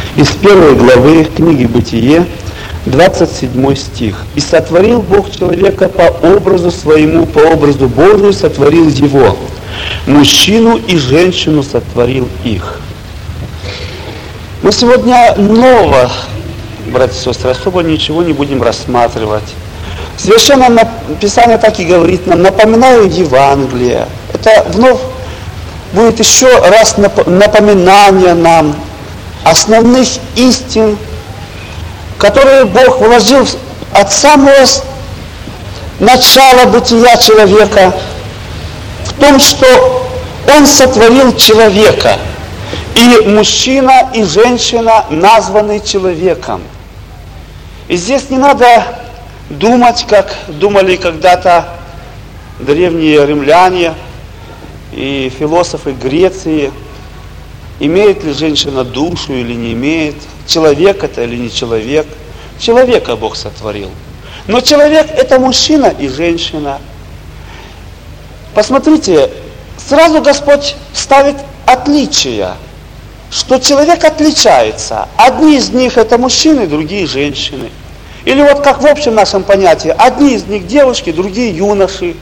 из 1 главы книги «Бытие», 27 стих. «И сотворил Бог человека по образу своему, по образу Божию сотворил его. Мужчину и женщину сотворил их». Мы сегодня нового, братья и сестры, особо ничего не будем рассматривать. Священное Писание так и говорит нам: напоминаю Евангелие. Это вновь будет еще раз напоминание нам основных истин, которые Бог вложил от самого начала бытия человека в том, что Он сотворил человека. И мужчина, и женщина названы человеком. И здесь не надо думать, как думали когда-то древние римляне и философы Греции, имеет ли женщина душу или не имеет, человек это или не человек. Человека Бог сотворил. Но человек это мужчина и женщина. Посмотрите, сразу Господь ставит отличия, что человек отличается. Одни из них это мужчины, другие женщины. Или вот как в общем нашем понятии, одни из них девушки, другие юноши.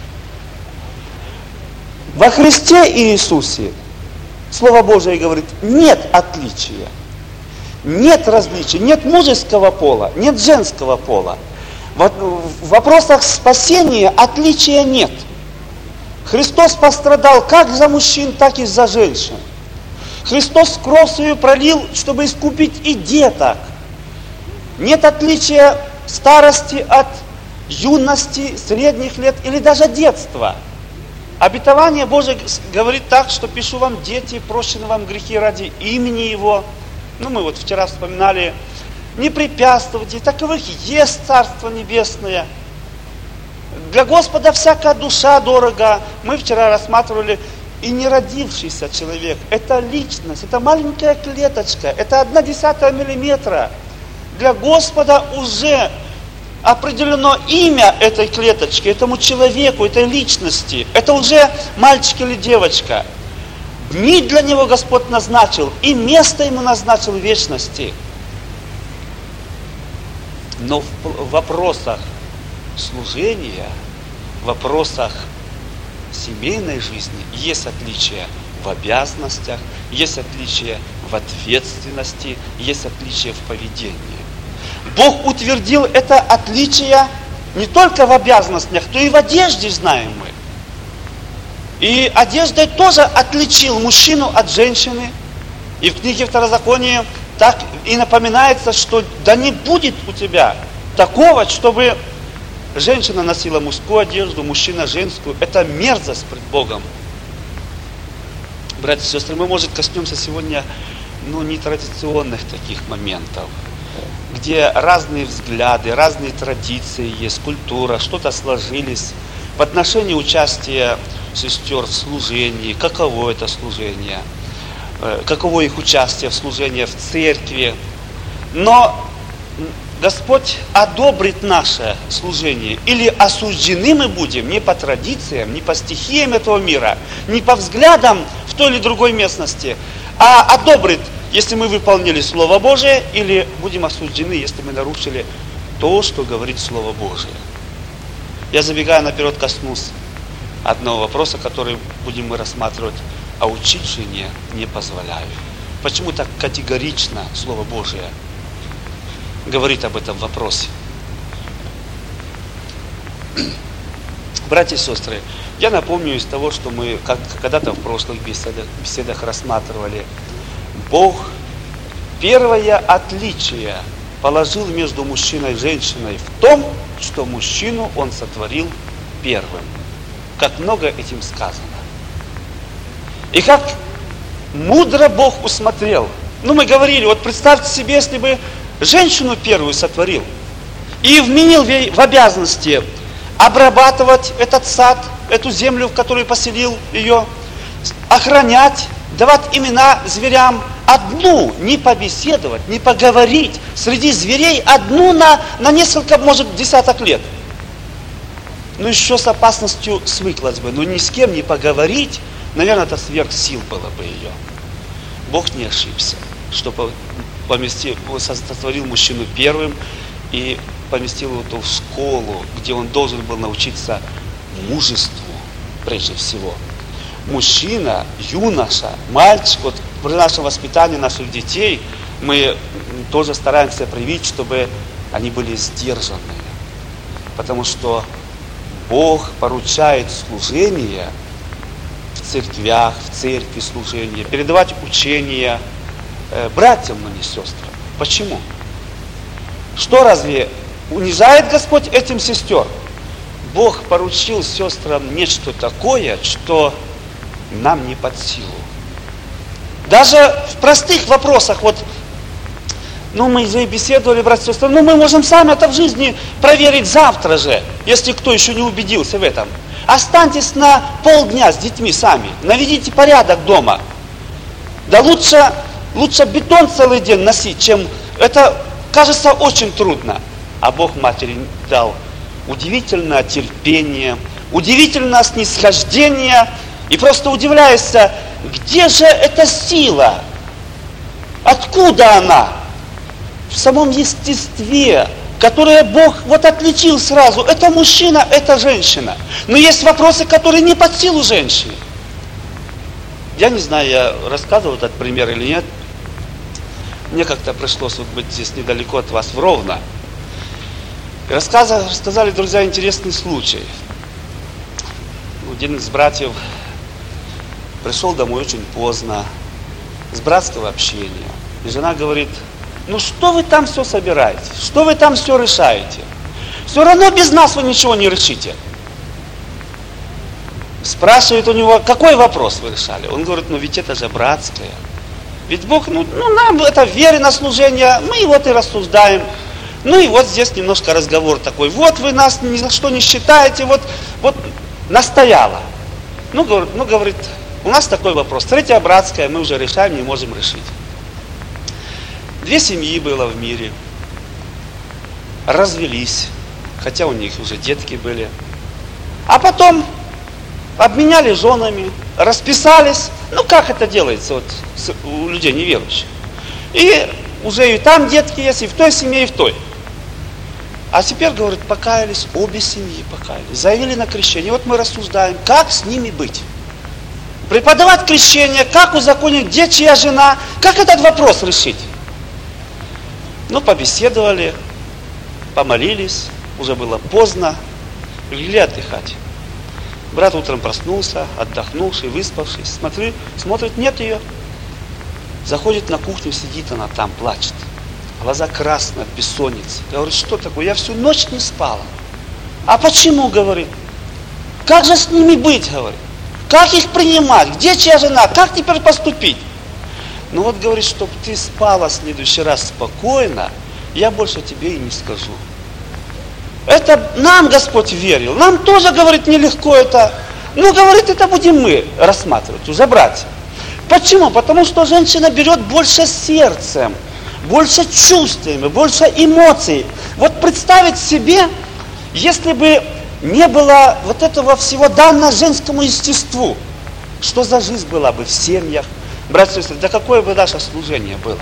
Во Христе Иисусе, Слово Божие говорит, нет отличия, нет различия, нет мужеского пола, нет женского пола. В вопросах спасения отличия нет. Христос пострадал как за мужчин, так и за женщин. Христос кровь свою пролил, чтобы искупить и деток. Нет отличия старости от юности, средних лет или даже детства. Обетование Божие говорит так, что пишу вам, дети, прощены вам грехи ради имени Его. Мы вот вчера вспоминали, не препятствуйте, таковых есть Царство Небесное. Для Господа всякая душа дорога. Мы вчера рассматривали, и не родившийся человек, это личность, это маленькая клеточка, это 0,1 миллиметра. Для Господа уже определено имя этой клеточки, этому человеку, этой личности. Это уже мальчик или девочка. Дни для него Господь назначил, и место ему назначил в вечности. Но в вопросах служения, в вопросах семейной жизни есть отличия в обязанностях, есть отличия в ответственности, есть отличия в поведении. Бог утвердил это отличие не только в обязанностях, но и в одежде, знаем мы. И одеждой тоже отличил мужчину от женщины. И в книге Второзакония так и напоминается, что да не будет у тебя такого, чтобы женщина носила мужскую одежду, мужчина женскую. Это мерзость пред Богом. Братья и сестры, мы, может, коснемся сегодня нетрадиционных таких моментов, где разные взгляды, разные традиции есть, культура, что-то сложились в отношении участия сестер в служении, каково это служение, каково их участие в служении в церкви. Но Господь одобрит наше служение, или осуждены мы будем не по традициям, не по стихиям этого мира, не по взглядам в той или другой местности, а одобрит, если мы выполнили Слово Божие, или будем осуждены, если мы нарушили то, что говорит Слово Божие. Я, забегая наперед, коснусь одного вопроса, который будем мы рассматривать, а учить жене не позволяю. Почему так категорично Слово Божие говорит об этом вопросе? Братья и сестры, я напомню из того, что мы когда-то в прошлых беседах рассматривали. Бог первое отличие положил между мужчиной и женщиной в том, что мужчину Он сотворил первым. Как много этим сказано. И как мудро Бог усмотрел. Мы говорили, вот представьте себе, если бы женщину первую сотворил и вменил в обязанности обрабатывать этот сад, эту землю, в которую поселил ее, охранять, давать имена зверям, одну, не побеседовать, не поговорить, среди зверей одну на несколько, может, десяток лет. Еще с опасностью свыклась бы, но ни с кем не поговорить, наверное, это сверх сил было бы ее. Бог не ошибся. что сотворил мужчину первым и поместил его в школу, где он должен был научиться мужеству прежде всего. Мужчина, юноша, мальчик, вот при нашем воспитании наших детей мы тоже стараемся проявить, чтобы они были сдержанные. Потому что Бог поручает служение в церквях, в церкви служение, передавать учения братьям, но не сестрам. Почему? Что разве унижает Господь этим сестер? Бог поручил сестрам нечто такое, что нам не под силу. Даже в простых вопросах, мы же беседовали, братья и сестры, мы можем сами это в жизни проверить завтра же, если кто еще не убедился в этом. Останьтесь на полдня с детьми сами, наведите порядок дома. Да лучше бетон целый день носить, чем это кажется очень трудно. А Бог матери дал удивительное терпение, удивительное снисхождение, и просто удивляешься, где же эта сила? Откуда она? В самом естестве, которое Бог отличил сразу. Это мужчина, это женщина. Но есть вопросы, которые не под силу женщины. Я не знаю, я рассказывал этот пример или нет. Мне как-то пришлось быть здесь недалеко от вас, в Ровно. Рассказали друзья интересный случай. Один из братьев пришел домой очень поздно, с братского общения. И жена говорит: что вы там все собираете? Что вы там все решаете? Все равно без нас вы ничего не решите. Спрашивает у него: какой вопрос вы решали? Он говорит: ведь это же братское. Ведь Бог, нам это верено служение, мы и рассуждаем. И здесь немножко разговор такой: вы нас ни за что не считаете, настояла. Говорит, у нас такой вопрос, третья братская, мы уже решаем, не можем решить. 2 семьи было в мире, развелись, хотя у них уже детки были. А потом обменяли женами, расписались, как это делается у людей неверующих. И уже и там детки есть, и в той семье, и в той. А теперь, говорит, покаялись, обе семьи покаялись, заявили на крещение. Мы рассуждаем, как с ними быть. Преподавать крещение, как узаконить, где чья жена, как этот вопрос решить. Побеседовали, помолились, уже было поздно, легли отдыхать. Брат утром проснулся, отдохнувший, выспавшись, смотрит, нет ее. Заходит на кухню, сидит она там, плачет. Глаза красные от бессонницы. Говорит: что такое? Я всю ночь не спала. А почему, говорит? Как же с ними быть, говорит? Как их принимать? Где чья жена? Как теперь поступить? Говорит, чтобы ты спала в следующий раз спокойно, я больше тебе и не скажу. Это нам Господь верил. Нам тоже, говорит, нелегко это. Говорит, это будем мы рассматривать, уже братья. Почему? Потому что женщина берет больше сердцем, больше чувствами, больше эмоций. Представить себе, если бы не было этого всего данного женскому естеству, что за жизнь была бы в семьях. Братья и сестры, да какое бы наше служение было?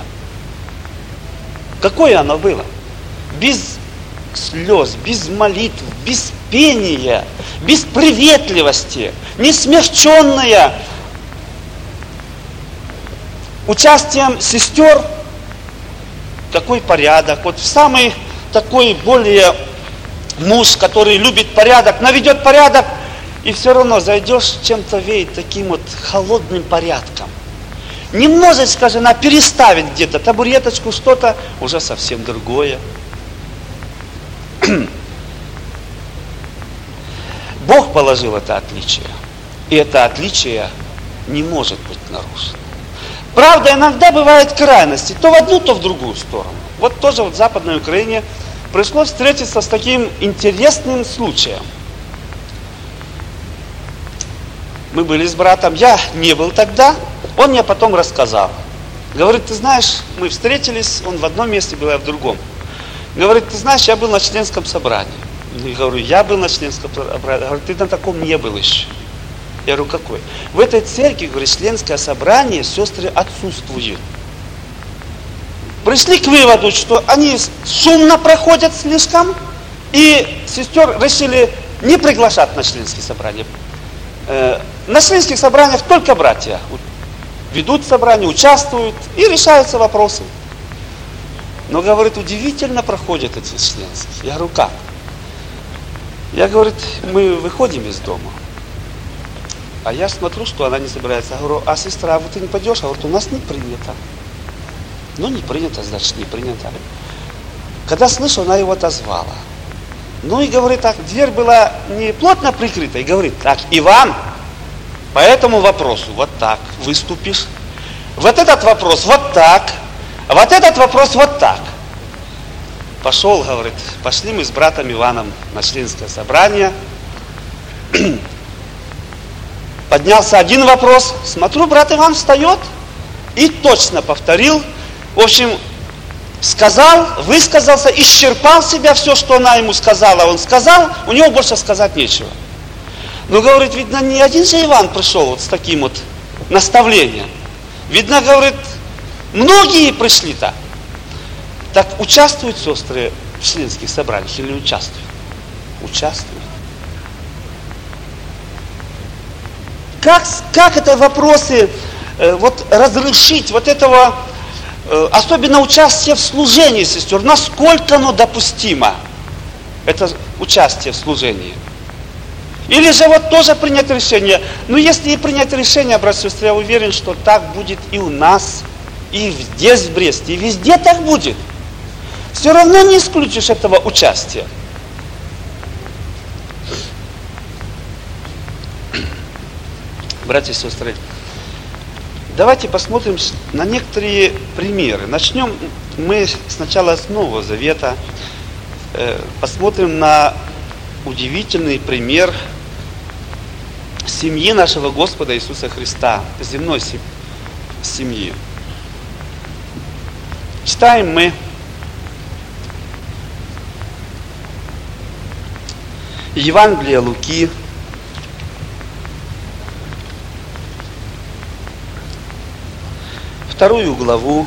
Какое оно было? Без слез, без молитв, без пения, без приветливости, не смягченное участием сестер. Какой порядок? Самый такой более муж, который любит порядок, наведет порядок, и все равно зайдешь, чем-то веет таким холодным порядком. Немножечко жена переставит где-то табуреточку, что-то, уже совсем другое. Бог положил это отличие. И это отличие не может быть нарушено. Правда, иногда бывают крайности, то в одну, то в другую сторону. Тоже в Западной Украине пришлось встретиться с таким интересным случаем. Мы были с братом, я не был тогда, он мне потом рассказал. Говорит: ты знаешь, мы встретились, он в одном месте был, я в другом. Говорит: ты знаешь, я был на членском собрании. Я говорю: я был на членском собрании. Говорит: ты на таком не был еще. Я говорю: какой? В этой церкви, говорит, членское собрание, сестры отсутствуют. пришли к выводу, что они шумно проходят слишком, и сестер решили не приглашать на членские собрания. На членских собраниях только братья ведут собрания, участвуют и решаются вопросы. Но, говорит, удивительно проходят эти членские. Я говорю, как? Я, говорит, мы выходим из дома, а я смотрю, что она не собирается. Я говорю, а сестра, вот ты не пойдешь? А говорит, у нас не принято. Ну, не принято, значит, не принято. Когда слышу, она его отозвала. Ну и говорит так, дверь была не плотно прикрыта, и говорит, так, Иван, по этому вопросу вот так выступишь, вот этот вопрос вот так, вот этот вопрос вот так. Пошел, говорит, пошли мы с братом Иваном на членское собрание. Поднялся один вопрос, смотрю, брат Иван встает и точно повторил. В общем, сказал, высказался, исчерпал себя, все, что она ему сказала, он сказал, у него больше сказать нечего. Но, говорит, видно, не один же Иван пришел вот с таким вот наставлением. Видно, говорит, многие пришли-то. Так участвуют сестры в членских собраниях или не участвуют? Участвуют. Как это вопросы вот разрешить вот этого, особенно участие в служении сестер, насколько оно допустимо, это участие в служении? Или же вот тоже принять решение? Ну, если и принять решение, брат, сестры, я уверен, что так будет и у нас, и здесь, в Бресте, и везде так будет. Все равно не исключишь этого участия. Братья и сестры, давайте посмотрим на некоторые примеры. Начнем мы сначала с Нового Завета. Посмотрим на удивительный пример семьи нашего Господа Иисуса Христа, земной семьи. Читаем мы Евангелие Луки, 2 главу,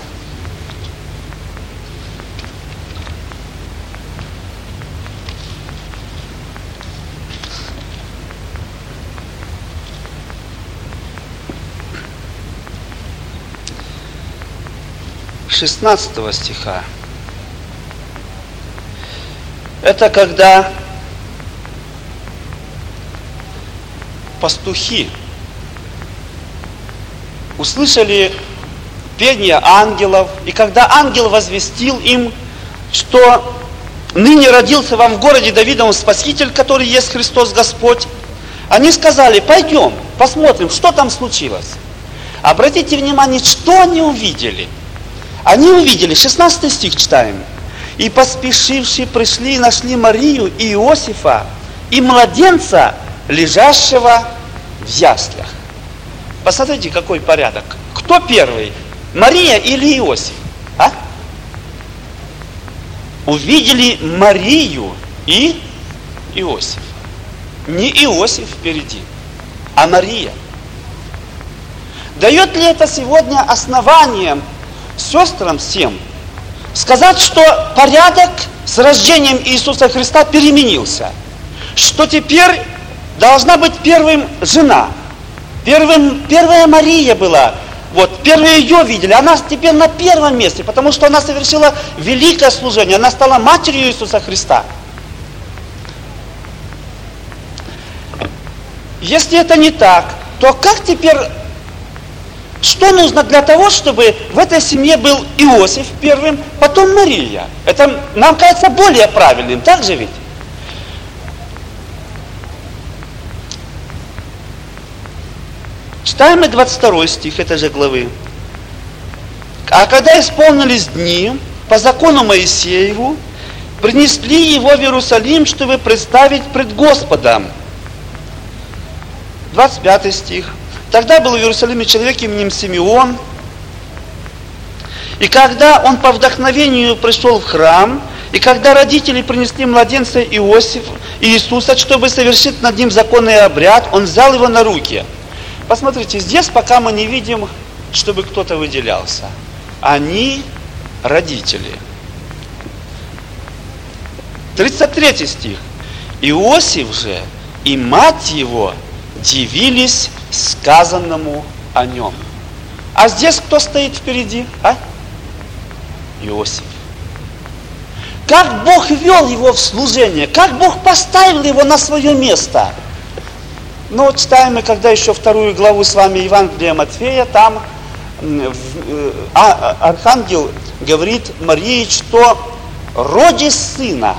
16 стиха. Это когда пастухи услышали пение ангелов, и когда ангел возвестил им, что ныне родился вам в городе Давидовом Спаситель, который есть Христос Господь, они сказали, пойдем, посмотрим, что там случилось. Обратите внимание, что они увидели. Они увидели, 16 стих читаем, и поспешившие пришли и нашли Марию и Иосифа, и младенца, лежащего в яслях. Посмотрите, какой порядок. Кто первый? Мария или Иосиф? А? Увидели Марию и Иосиф. Не Иосиф впереди, а Мария. Дает ли это сегодня основание сестрам всем сказать, что порядок с рождением Иисуса Христа переменился? Что теперь должна быть первым жена. Первая Мария была. Вот, первые ее видели. Она теперь на первом месте, потому что она совершила великое служение. Она стала матерью Иисуса Христа. Если это не так, то как теперь, что нужно для того, чтобы в этой семье был Иосиф первым, потом Мария? Это нам кажется более правильным, так же ведь? Читаем мы 22 стих этой же главы. А когда исполнились дни, по закону Моисееву, принесли его в Иерусалим, чтобы представить пред Господом. 25 стих. Тогда был в Иерусалиме человек именем Симеон, и когда он по вдохновению пришел в храм, и когда родители принесли младенца Иисуса, чтобы совершить над ним законный обряд, он взял его на руки. Посмотрите, здесь пока мы не видим, чтобы кто-то выделялся. Они родители. 33 стих. Иосиф же и мать его дивились сказанному о нем. А здесь кто стоит впереди? Иосиф. Как Бог вел его в служение, как Бог поставил его на свое место. Ну, читаем мы, когда еще 2 главу с вами Евангелия Матфея, там архангел говорит Марии, что родишь сына.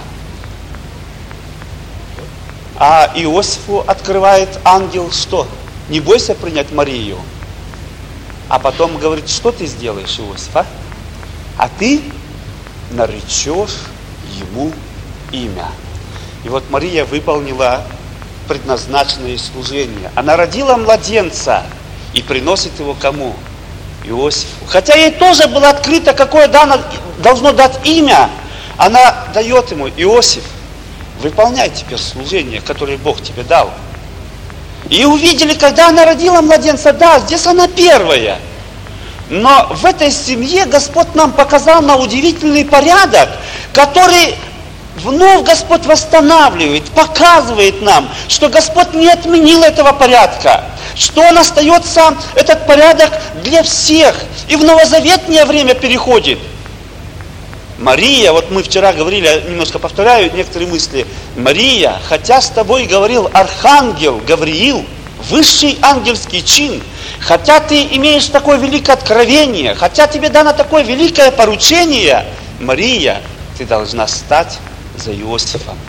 А Иосифу открывает ангел, что? Не бойся принять Марию. А потом говорит, что ты сделаешь, Иосиф, А ты наречешь ему имя. И вот Мария выполнила предназначенное служение. Она родила младенца и приносит его кому? Иосифу. Хотя ей тоже было открыто, какое должно дать имя. Она дает ему: Иосиф, выполняй теперь служение, которое Бог тебе дал. И увидели, когда она родила младенца, да, здесь она первая. Но в этой семье Господь нам показал на удивительный порядок, который вновь Господь восстанавливает, показывает нам, что Господь не отменил этого порядка, что он остается, этот порядок, для всех. И в новозаветное время переходит. Мария, вот мы вчера говорили, немножко повторяю некоторые мысли. Мария, хотя с тобой говорил архангел Гавриил, высший ангельский чин, хотя ты имеешь такое великое откровение, хотя тебе дано такое великое поручение, Мария, ты должна стать за Иосифом.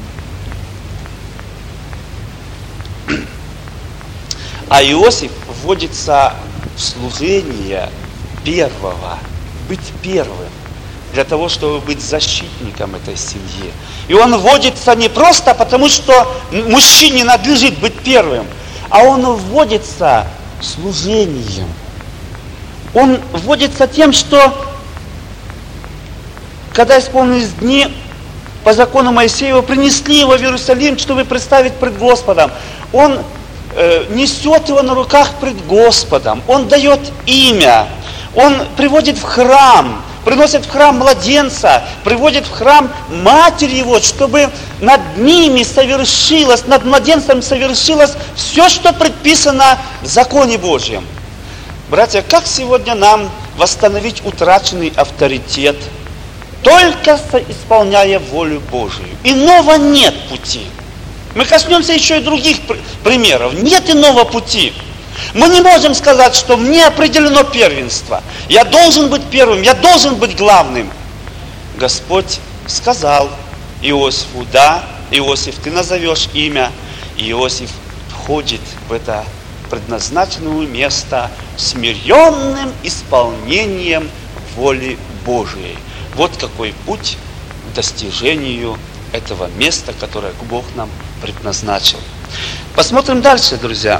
А Иосиф вводится в служение первого, быть первым, для того, чтобы быть защитником этой семьи. И он вводится не просто потому, что мужчине надлежит быть первым, а он вводится служением. Он вводится тем, что когда исполнились дни по закону Моисеева, принесли его в Иерусалим, чтобы представить пред Господом. Он несет его на руках пред Господом. Он дает имя. Он приводит в храм, приносит в храм младенца, приводит в храм матери его, чтобы над ними совершилось, над младенцем совершилось все, что предписано в законе Божьем. Братья, как сегодня нам восстановить утраченный авторитет? Только исполняя волю Божию. Иного нет пути. Мы коснемся еще и других примеров. Нет иного пути. Мы не можем сказать, что мне определено первенство. Я должен быть первым, я должен быть главным. Господь сказал Иосифу: да, Иосиф, ты назовешь имя. И Иосиф входит в это предназначенное место смиренным исполнением воли Божией. Вот какой путь к достижению этого места, которое Бог нам предназначил. Посмотрим дальше, друзья.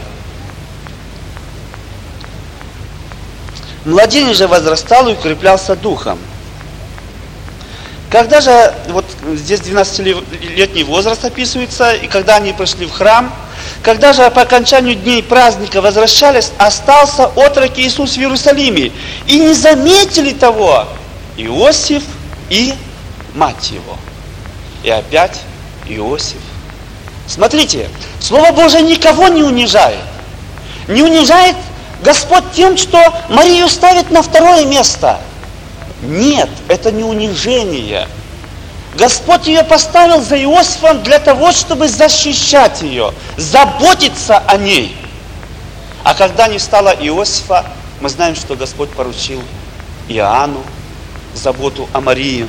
Младенец же возрастал и укреплялся духом. Когда же, вот здесь 12-летний возраст описывается, и когда они пришли в храм, когда же по окончанию дней праздника возвращались, остался отрок Иисус в Иерусалиме. И не заметили того Иосиф и мать его. И опять Иосиф. Смотрите, Слово Божие никого не унижает. Не унижает Господь тем, что Марию ставит на второе место. Нет, это не унижение. Господь ее поставил за Иосифом для того, чтобы защищать ее, заботиться о ней. А когда не стало Иосифа, мы знаем, что Господь поручил Иоанну заботу о Марии.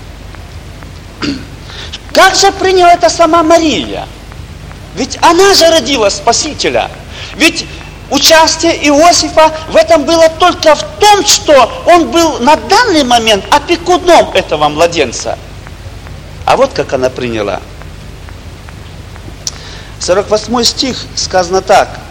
Как же приняла это сама Мария? Ведь она же родила Спасителя. Ведь участие Иосифа в этом было только в том, что он был на данный момент опекуном этого младенца. А вот как она приняла. 48 стих сказано так.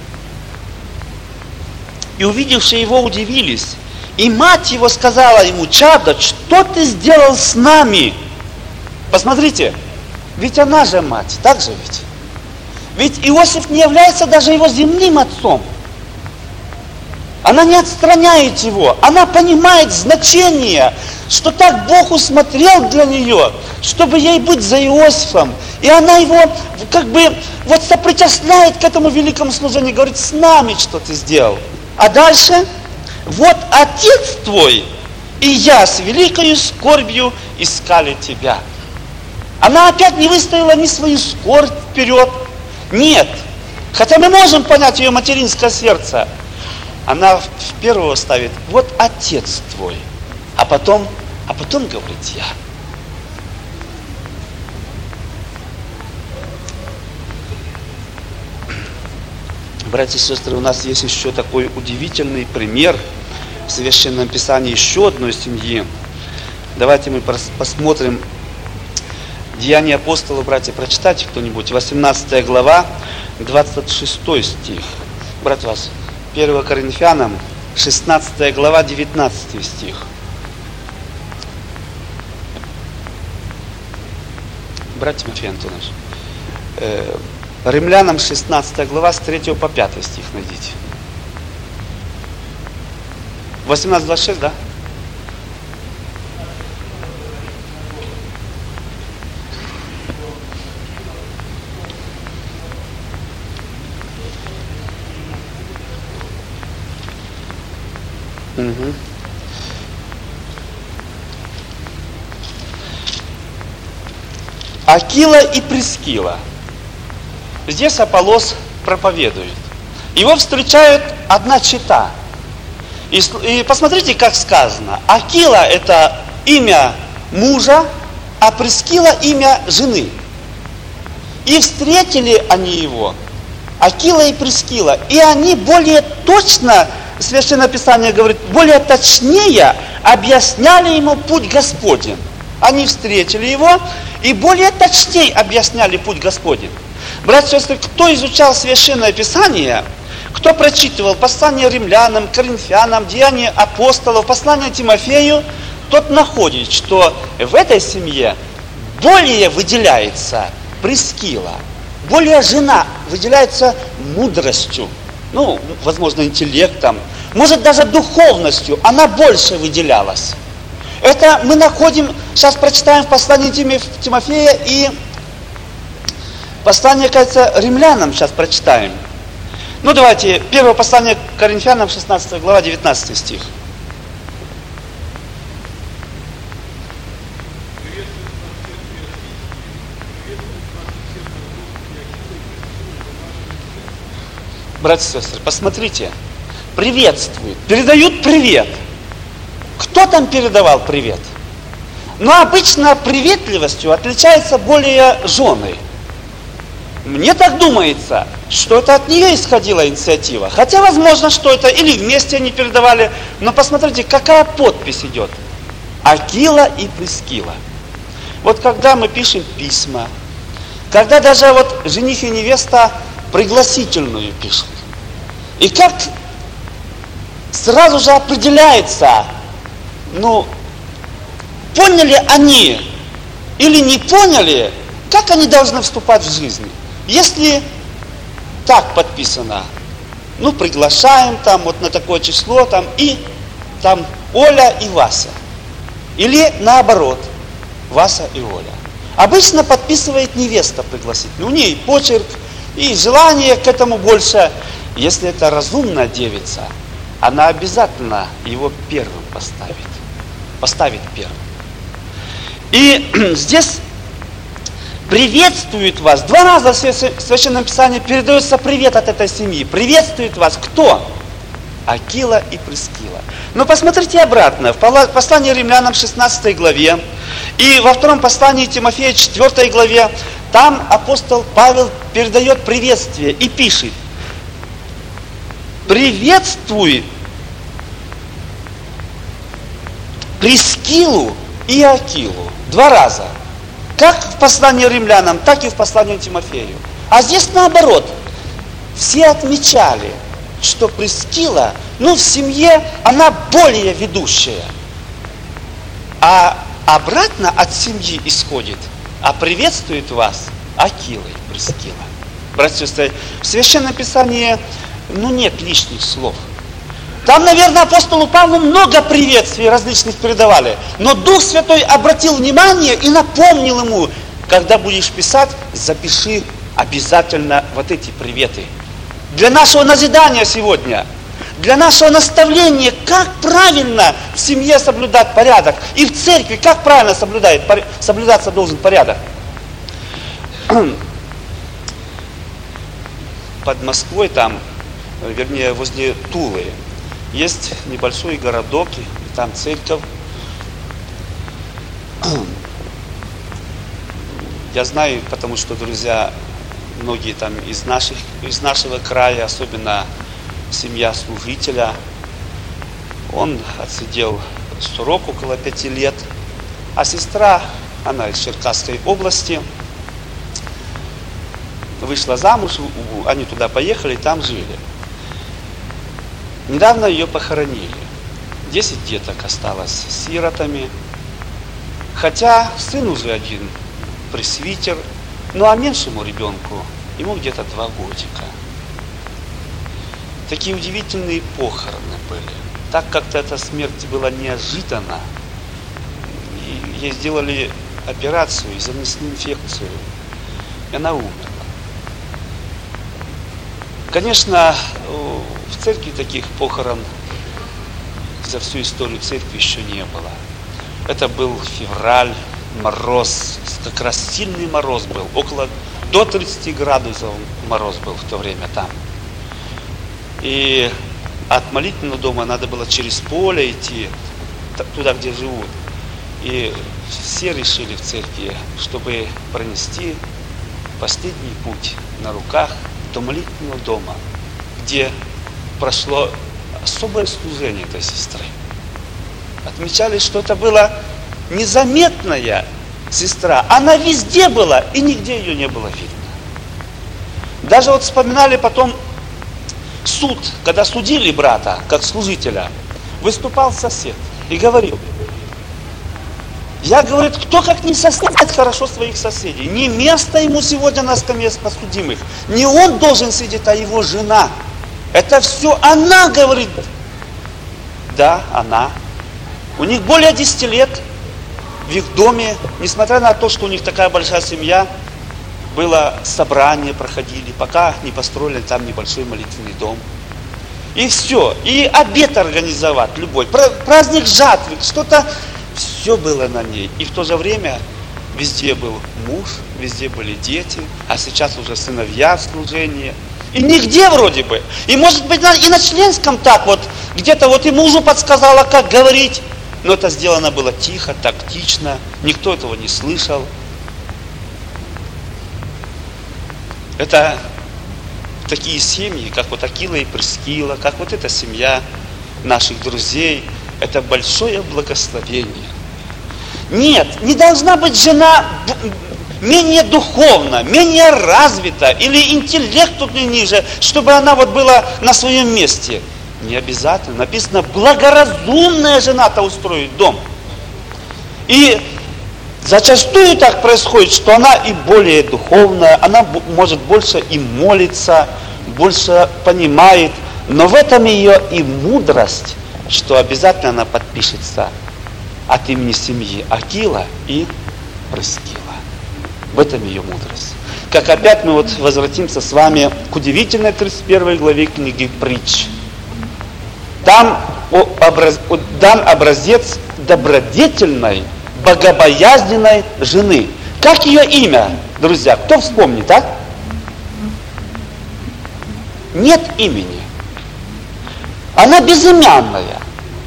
И увидевшие его удивились. И мать его сказала ему: чадо, что ты сделал с нами? Посмотрите, ведь она же мать, так же ведь? Ведь Иосиф не является даже его земным отцом. Она не отстраняет его. Она понимает значение, что так Бог усмотрел для нее, чтобы ей быть за Иосифом. И она его как бы вот сопричастляет к этому великому служению, говорит, с нами что ты сделал. А дальше, вот отец твой и я с великою скорбью искали тебя. Она опять не выставила ни свою скорбь вперед. Нет. Хотя мы можем понять ее материнское сердце. Она в первого ставит, вот отец твой. А потом говорит я. Братья и сестры, у нас есть еще такой удивительный пример в Священном Писании еще одной семьи. Давайте мы посмотрим Деяния апостолов, братья, прочитайте кто-нибудь, 18 глава, 26 стих. Брат вас, 1 Коринфянам, 16 глава, 19 стих. Брат Тимофей Антонович, Римлянам 16 глава, с 3 по 5 стих найдите. 18-26, да? Угу. Акила и Прискила. Здесь Аполлос проповедует. Его встречают одна чета. И посмотрите, как сказано. Акила – это имя мужа, а Прискила – имя жены. И встретили они его, Акила и Прискила. И они более точно, Священное Писание говорит, более точнее объясняли ему путь Господень. Они встретили его и более точнее объясняли путь Господень. Братья и сестры, кто изучал Священное Писание, кто прочитывал послание римлянам, коринфянам, деяния апостолов, послание Тимофею, тот находит, что в этой семье более выделяется Прискила, более жена выделяется мудростью, возможно, интеллектом, может даже духовностью, она больше выделялась. Это мы находим, сейчас прочитаем в послании Тимофея и послание, кажется, римлянам сейчас прочитаем. Давайте, первое послание к Коринфянам, 16 глава, 19 стих. Братья и сестры, посмотрите, приветствуют, передают привет. Кто там передавал привет? Обычно приветливостью отличаются более жены. Мне так думается, что это от нее исходила инициатива. Хотя, возможно, что это или вместе они передавали. Но посмотрите, какая подпись идет. Акила и Прискила. Вот когда мы пишем письма, когда даже жених и невеста пригласительную пишут. И как сразу же определяется, поняли они или не поняли, как они должны вступать в жизнь. Если так подписано, приглашаем на такое число, и Оля и Вася. Или наоборот, Вася и Оля. Обычно подписывает невеста пригласительную. У нее и почерк, и желание к этому больше. Если это разумная девица, она обязательно его первым поставит первым. И здесь приветствует вас. 2 раза в Священном Писании передается привет от этой семьи. Приветствует вас кто? Акила и Прискила. Но посмотрите обратно. В послании римлянам 16 главе и во втором послании Тимофея 4 главе там апостол Павел передает приветствие и пишет: приветствуй Прискилу и Акилу. 2 раза. Как в послании римлянам, так и в послании Тимофею. А здесь наоборот. Все отмечали, что Прискила, в семье она более ведущая. А обратно от семьи исходит, а приветствует вас Акила и Прискила. Братья и сестры, в Священном Писании, нет лишних слов. Там, наверное, апостолу Павлу много приветствий различных передавали. Но Дух Святой обратил внимание и напомнил ему, когда будешь писать, запиши обязательно вот эти приветы. Для нашего назидания сегодня, для нашего наставления, как правильно в семье соблюдать порядок. И в церкви, как правильно соблюдаться должен порядок. Под Москвой там, вернее, возле Тулы, есть небольшой городок, и там церковь. Я знаю, потому что, друзья, многие там из нашего края, особенно семья служителя, он отсидел срок около 5 лет, а сестра, она из Черкасской области, вышла замуж, они туда поехали, там жили. Недавно ее похоронили. 10 деток осталось сиротами. Хотя сын уже один пресвитер, ну а меньшему ребенку, ему где-то 2 годика. Такие удивительные похороны были. Так как-то эта смерть была неожиданна. И ей сделали операцию и занесли инфекцию. И она умерла. Конечно, в церкви таких похорон за всю историю церкви еще не было. Это был февраль, мороз, как раз сильный мороз был, до 30 градусов мороз был в то время там. И от молитвенного дома надо было через поле идти, туда, где живут. И все решили в церкви, чтобы пронести последний путь на руках до молитвенного дома, где прошло особое служение этой сестры. Отмечали, что это была незаметная сестра. Она везде была, и нигде ее не было видно. Даже вот вспоминали потом суд, когда судили брата, как служителя, выступал сосед и говорил: я, говорит, кто как не сознает хорошо своих соседей. Не место ему сегодня на скамье подсудимых. Не он должен сидеть, а его жена. Это все она, говорит. Да, она. У них более 10 лет в их доме, несмотря на то, что у них такая большая семья, было собрание, проходили, пока не построили там небольшой молитвенный дом. И все. И обед организовать любой. Праздник жатвы, что-то. Все было на ней. И в то же время везде был муж, везде были дети, а сейчас уже сыновья в служении. И нигде вроде бы. И может быть и на членском так вот, где-то вот и мужу подсказала, как говорить. Но это сделано было тихо, тактично, никто этого не слышал. Это такие семьи, как вот Акила и Прискила, как вот эта семья наших друзей, это большое благословение. Нет, не должна быть жена менее духовна, менее развита, или интеллект тут ниже, чтобы она вот была на своем месте. Не обязательно. Написано, благоразумная жена-то устроит дом. И зачастую так происходит, что она и более духовная, она может больше и молиться, больше понимает, но в этом ее и мудрость, что обязательно она подпишется от имени семьи Акила и Прискила. В этом ее мудрость. Как опять мы вот возвратимся с вами к удивительной 31 главе книги Притч. Там дан образец добродетельной, богобоязненной жены. Как ее имя, друзья? Кто вспомнит, а? Нет имени. Она безымянная.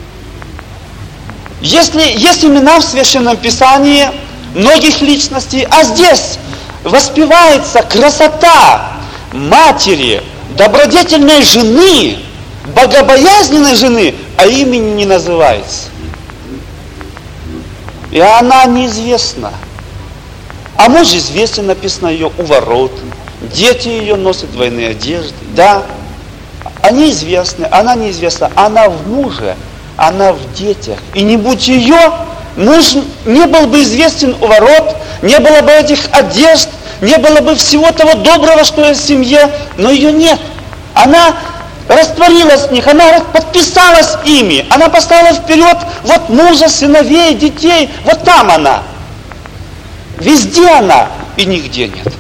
Если есть имена в Священном Писании многих личностей, а здесь воспевается красота матери, добродетельной жены, богобоязненной жены, а имени не называется. И она неизвестна. А муж известен, написано ее у ворот. Дети ее носят двойные одежды. Да, они известны, она неизвестна. Она в муже, она в детях. И не будь ее, муж не был бы известен у ворот, не было бы этих одежд, не было бы всего того доброго, что есть в семье, но ее нет. Она растворилась в них, она подписалась ими, она поставила вперед вот мужа, сыновей, детей, вот там она. Везде она, и нигде нет.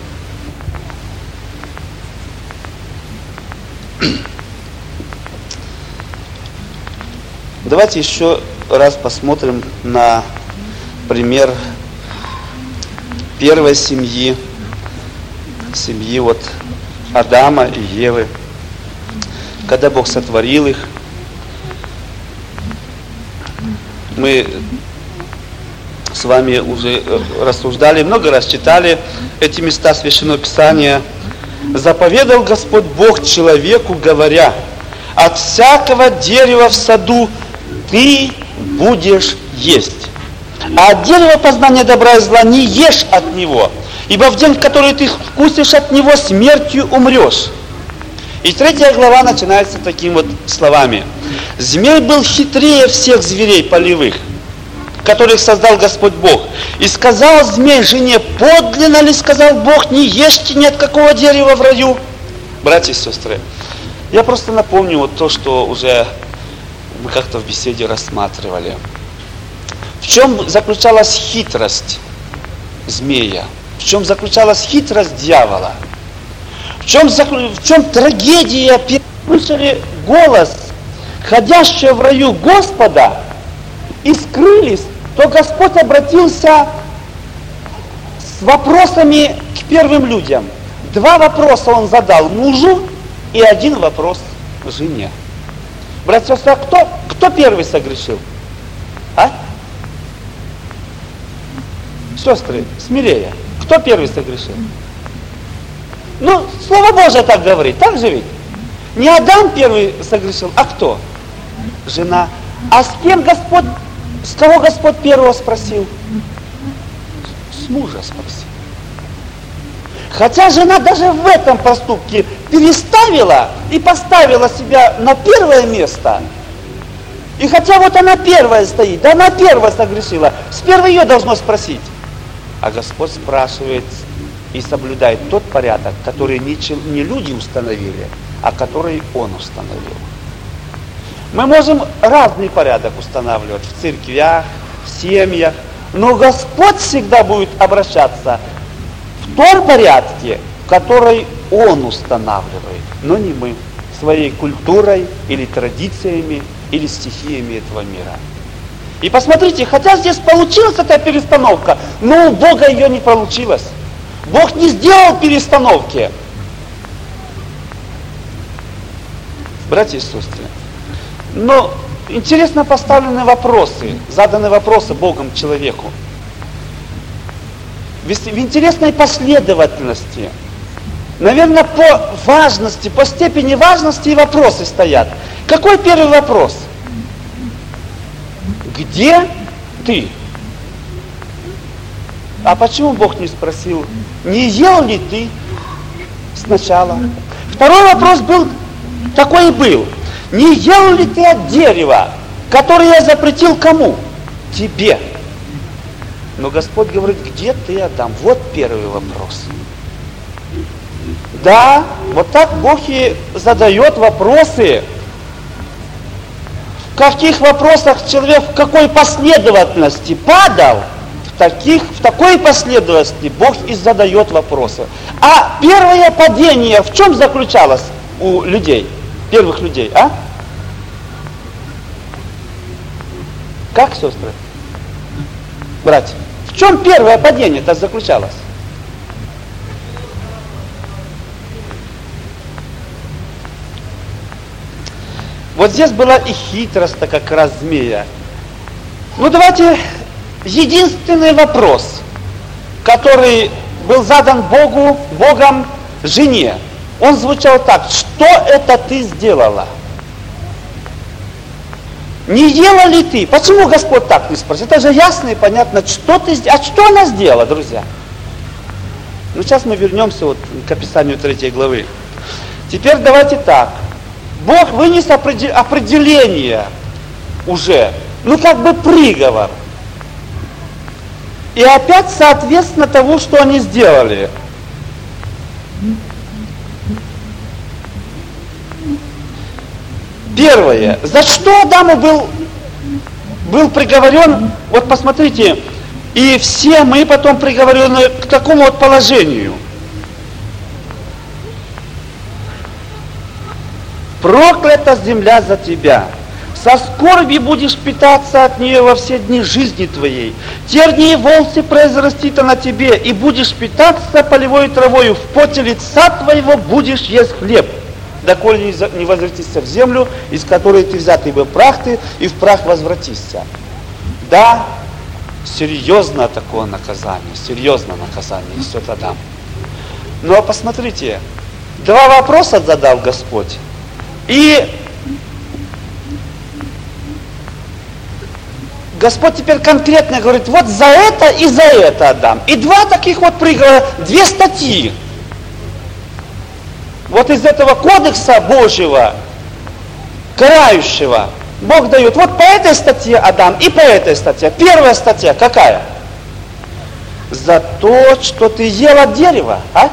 Давайте еще раз посмотрим на пример первой семьи вот Адама и Евы. Когда Бог сотворил их, мы с вами уже рассуждали, много раз читали эти места Священного Писания. «Заповедал Господь Бог человеку, говоря, от всякого дерева в саду ты будешь есть, а от дерева познания добра и зла не ешь от него, ибо в день, в который ты вкусишь от него, смертью умрешь». И 3 глава начинается такими вот словами. «Змей был хитрее всех зверей полевых, которых создал Господь Бог. И сказал змей жене, подлинно ли, сказал Бог, не ешьте ни от какого дерева в раю». Братья и сестры, я просто напомню вот то, что уже мы как-то в беседе рассматривали. В чем заключалась хитрость змея? В чем заключалась хитрость дьявола? В чем трагедия? Слышали голос, ходящего в раю Господа, и скрылись, то Господь обратился с вопросами к первым людям. 2 вопроса Он задал мужу и 1 вопрос жене. Братья и сестры, кто первый согрешил? А? Сестры, смелее. Кто первый согрешил? Ну, Слово Божие так говорит, так же ведь? Не Адам первый согрешил, а кто? Жена. А с кого Господь первого спросил? С мужа спросил. Хотя жена даже в этом поступке переставила и поставила себя на первое место. И хотя вот она первая стоит, да она первая согрешила, сперва ее должно спросить. А Господь спрашивает и соблюдает тот порядок, который не люди установили, а который Он установил. Мы можем разный порядок устанавливать в церквях, в семьях, но Господь всегда будет обращаться в том порядке, который Он устанавливает, но не мы, своей культурой или традициями, или стихиями этого мира. И посмотрите, хотя здесь получилась эта перестановка, но у Бога ее не получилось. Бог не сделал перестановки. Братья и сестры, но интересно поставлены вопросы, заданы вопросы Богом человеку. В интересной последовательности. Наверное, по важности, по степени важности и вопросы стоят. Какой первый вопрос? Где ты? А почему Бог не спросил, не ел ли ты сначала? Второй вопрос был, такой и был. Не ел ли ты от дерева, которое я запретил кому? Тебе. Но Господь говорит, где ты, Адам? Вот первый вопрос. Да, вот так Бог и задает вопросы. В каких вопросах человек, в какой последовательности падал, в такой последовательности Бог и задает вопросы. А первое падение в чем заключалось у людей, первых людей, а? Как, сестры? Братья, в чем первое падение-то заключалось? Вот здесь была и хитрость-то как раз змея. Ну давайте, единственный вопрос, который был задан Богом жене, он звучал так: что это ты сделала? Не ела ли ты? Почему Господь так не спросил? Это же ясно и понятно, что ты сделала. А что она сделала, друзья? Ну сейчас мы вернемся вот к описанию 3 главы. Теперь давайте так. Бог вынес определение уже, ну как бы приговор. И опять соответственно того, что они сделали. Первое. За что Адаму был приговорен? Вот посмотрите, и все мы потом приговорены к такому вот положению. Проклята земля за тебя. Со скорбью будешь питаться от нее во все дни жизни твоей. Тернии и волосы произрастит на тебе, и будешь питаться полевой травою. В поте лица твоего будешь есть хлеб, доколе не возвратишься в землю, из которой ты взят, ибо прах ты, и в прах возвратишься. Да, серьезное такое наказание несет Адам. Но посмотрите, два вопроса задал Господь. И Господь теперь конкретно говорит, вот за это и за это, Адам. И два таких вот приговора, две статьи. Вот из этого кодекса Божьего, карающего, Бог дает вот по этой статье, Адам, и по этой статье. Первая статья какая? За то, что ты ел от дерева, а?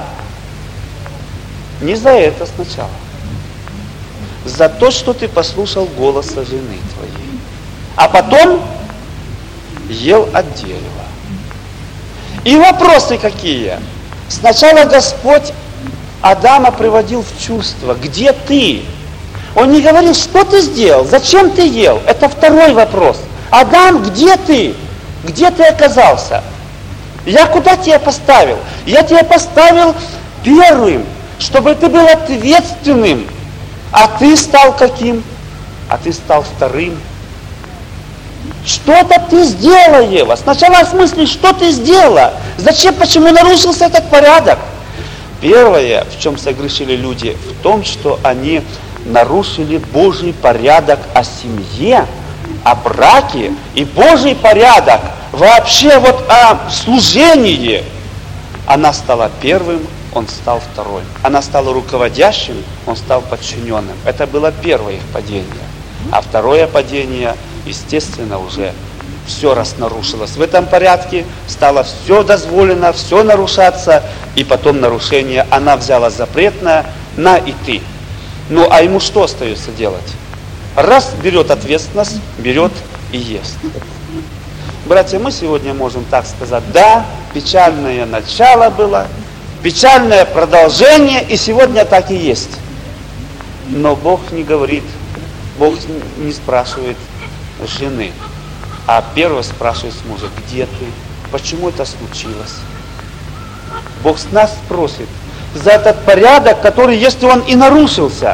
Не за это сначала. За то, что ты послушал голоса жены твоей. А потом ел от дерева. И вопросы какие? Сначала Господь Адама приводил в чувство. Где ты? Он не говорил, что ты сделал, зачем ты ел. Это второй вопрос. Адам, где ты? Где ты оказался? Я куда тебя поставил? Я тебя поставил первым, чтобы ты был ответственным. А ты стал каким? А ты стал вторым. Что-то ты сделала, Ева. Сначала осмысли, что ты сделала. Зачем, почему нарушился этот порядок? Первое, в чем согрешили люди, в том, что они нарушили Божий порядок о семье, о браке и Божий порядок вообще вот о служении. Она стала первым, он стал второй. Она стала руководящим, он стал подчиненным. Это было первое их падение. А второе падение, естественно, уже все раз нарушилось. В этом порядке стало все дозволено, все нарушаться, и потом нарушение она взяла запретное на и ты. Ну а ему что остается делать? Раз берет ответственность, берет и ест. Братья, мы сегодня можем так сказать, да, печальное начало было, печальное продолжение, и сегодня так и есть. Но Бог не говорит, Бог не спрашивает жены, а первый спрашивает с мужа, где ты, почему это случилось. Бог с нас спросит за этот порядок, который, если он и нарушился.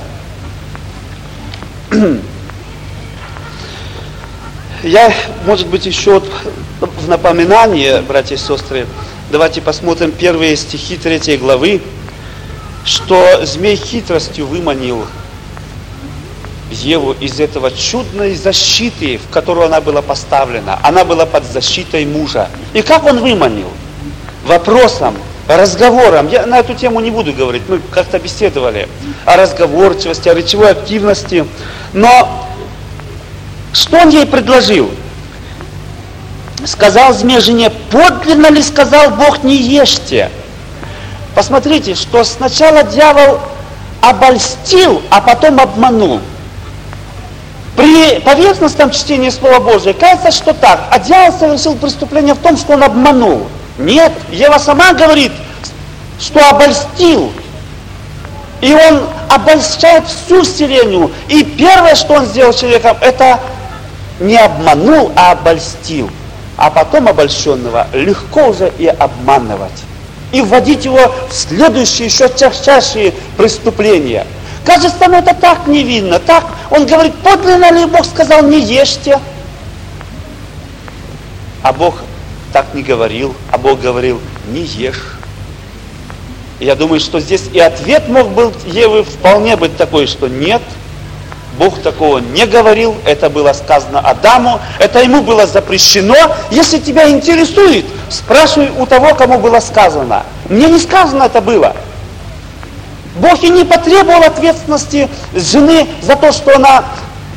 Я, может быть, еще в напоминание, братья и сестры, давайте посмотрим первые стихи 3 главы, что змей хитростью выманил Еву из этого чудной защиты, в которую она была поставлена. Она была под защитой мужа. И как он выманил? Вопросом, разговором. Я на эту тему не буду говорить, мы как-то беседовали о разговорчивости, о речевой активности. Но что он ей предложил? Сказал змей жене, подлинно ли сказал Бог, не ешьте? Посмотрите, что сначала дьявол обольстил, а потом обманул. При поверхностном чтении Слова Божия кажется, что так. А дьявол совершил преступление в том, что он обманул. Нет, Ева сама говорит, что обольстил. И он обольщает всю вселенную. И первое, что он сделал человеком, это не обманул, а обольстил. А потом обольщенного легко уже и обманывать. И вводить его в следующие, еще тяжчайшие преступления. Кажется, ну это так невинно, так. Он говорит, подлинно ли Бог сказал, не ешьте? А Бог так не говорил, а Бог говорил, не ешь. И я думаю, что здесь и ответ мог был Евы вполне быть такой, что нет, Бог такого не говорил, это было сказано Адаму, это ему было запрещено. Если тебя интересует, спрашивай у того, кому было сказано. Мне не сказано это было. Бог и не потребовал ответственности с жены за то, что она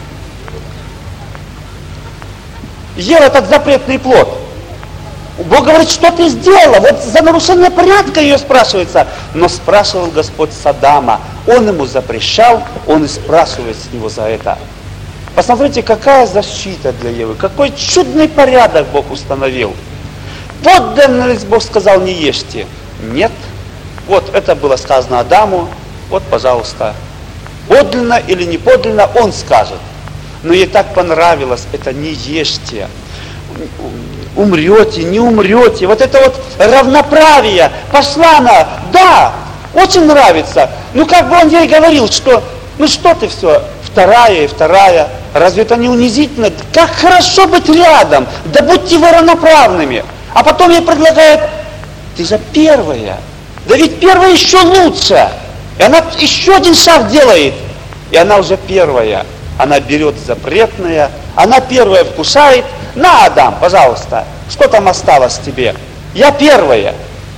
ела этот запретный плод. Бог говорит, что ты сделала? Вот за нарушение порядка ее спрашивается. Но спрашивал Господь с Адама, он ему запрещал, он и спрашивает с него за это. Посмотрите, какая защита для Евы, какой чудный порядок Бог установил. Подлинно Бог сказал, не ешьте. Нет. Вот это было сказано Адаму, вот, пожалуйста. Подлинно или не подлинно, он скажет. Но ей так понравилось, это не ешьте. Умрете, не умрете. Вот это вот равноправие. Пошла она, да, очень нравится. Ну как бы он ей говорил, что, ну что ты все, вторая и вторая. Разве это не унизительно? Как хорошо быть рядом, да будьте вы равноправными. А потом ей предлагает, ты же первая. Да ведь первая еще лучше. И она еще один шаг делает. И она уже первая. Она берет запретное. Она первая вкушает. На, Адам, пожалуйста. Что там осталось тебе? Я первая.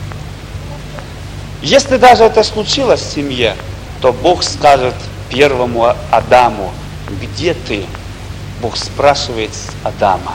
Если даже это случилось в семье, то Бог скажет первому Адаму, где ты? Бог спрашивает с Адама.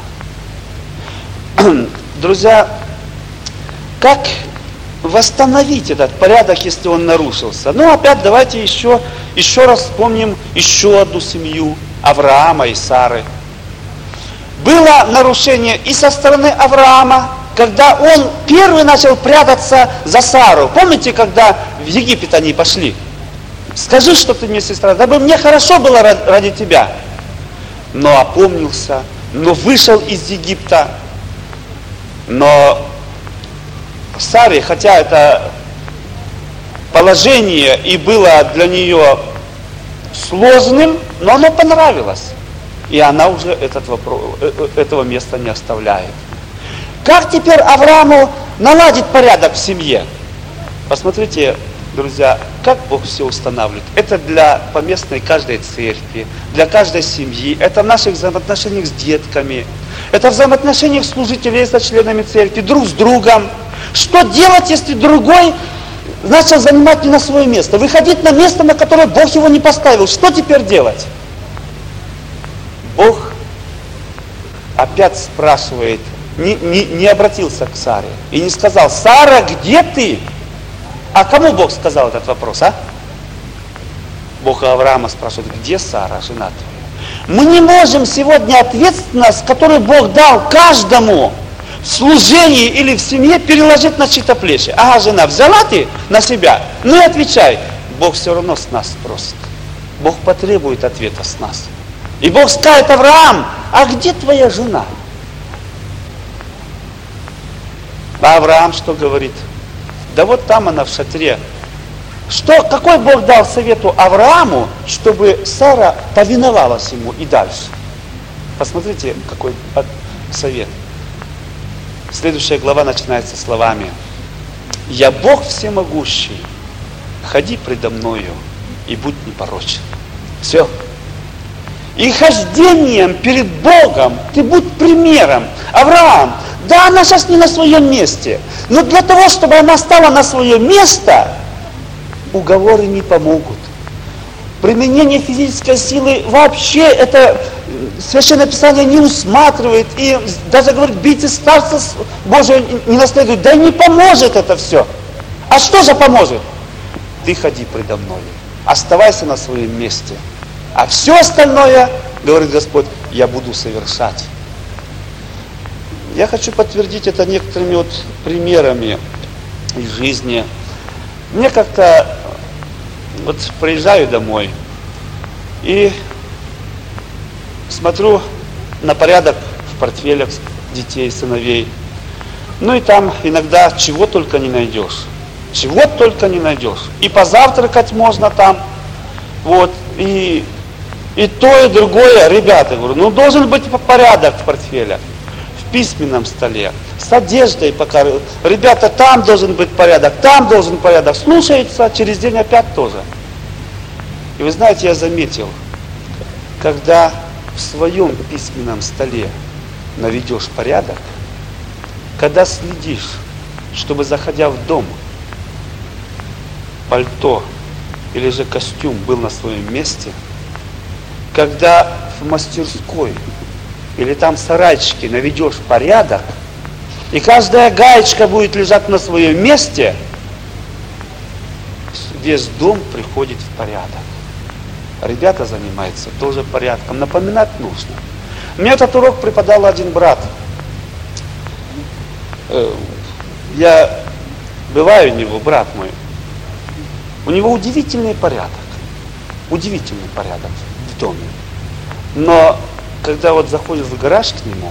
Друзья, как восстановить этот порядок, если он нарушился? Ну, опять давайте еще раз вспомним еще одну семью Авраама и Сары. Было нарушение и со стороны Авраама, когда он первый начал прятаться за Сару. Помните, когда в Египет они пошли? Скажи, что ты мне, сестра, дабы мне хорошо было ради тебя. Но опомнился, но вышел из Египта. Но Саре, хотя это положение и было для нее сложным, но оно понравилось. И она уже этого места не оставляет. Как теперь Аврааму наладить порядок в семье? Посмотрите, друзья, как Бог все устанавливает. Это для поместной каждой церкви, для каждой семьи. Это в наших взаимоотношениях с детками. Это в взаимоотношениях служителей со членами церкви, друг с другом. Что делать, если другой начал занимать не на свое место? Выходить на место, на которое Бог его не поставил. Что теперь делать? Бог опять спрашивает, не обратился к Саре и не сказал, Сара, где ты? А кому Бог сказал этот вопрос, а? Бог Авраама спрашивает, где Сара, жена твоя? Мы не можем сегодня ответственность, которую Бог дал каждому в служении или в семье, переложить на чьи-то плечи. Ага, жена, взяла ты на себя? Ну и отвечай. Бог все равно с нас спросит. Бог потребует ответа с нас. И Бог скажет, Авраам, а где твоя жена? А Авраам что говорит? Да вот там она в шатре. Какой Бог дал совету Аврааму, чтобы Сара повиновалась ему и дальше? Посмотрите, какой совет. Следующая глава начинается словами. Я Бог всемогущий, ходи предо мною и будь непорочен. Все. И хождением перед Богом ты будь примером. Авраам, да, она сейчас не на своем месте. Но для того, чтобы она стала на свое место, уговоры не помогут. Применение физической силы вообще это Священное Писание не усматривает. И даже говорит, бить из Царства Божьего не наследует. Да и не поможет это все. А что же поможет? Ты ходи предо мной. Оставайся на своем месте. А все остальное, говорит Господь, я буду совершать. Я хочу подтвердить это некоторыми вот примерами из жизни. Мне как-то вот приезжаю домой и смотрю на порядок в портфелях детей, сыновей. Ну и там иногда чего только не найдешь. Чего только не найдешь. И позавтракать можно там. Вот. И то, и другое. Ребята, говорю, ну должен быть порядок в портфелях. В письменном столе. С одеждой пока. Ребята, там должен быть порядок, там должен порядок. Слушается, через день опять тоже. И вы знаете, я заметил, когда в своем письменном столе наведешь порядок, когда следишь, чтобы, заходя в дом, пальто или же костюм был на своем месте, когда в мастерской или там в сарайчике наведешь порядок, и каждая гаечка будет лежать на своем месте, весь дом приходит в порядок. Ребята занимаются тоже порядком. Напоминать нужно. Мне этот урок преподал один брат. Я бываю у него, брат мой. У него удивительный порядок. Удивительный порядок в доме. Но когда вот заходишь в гараж к нему,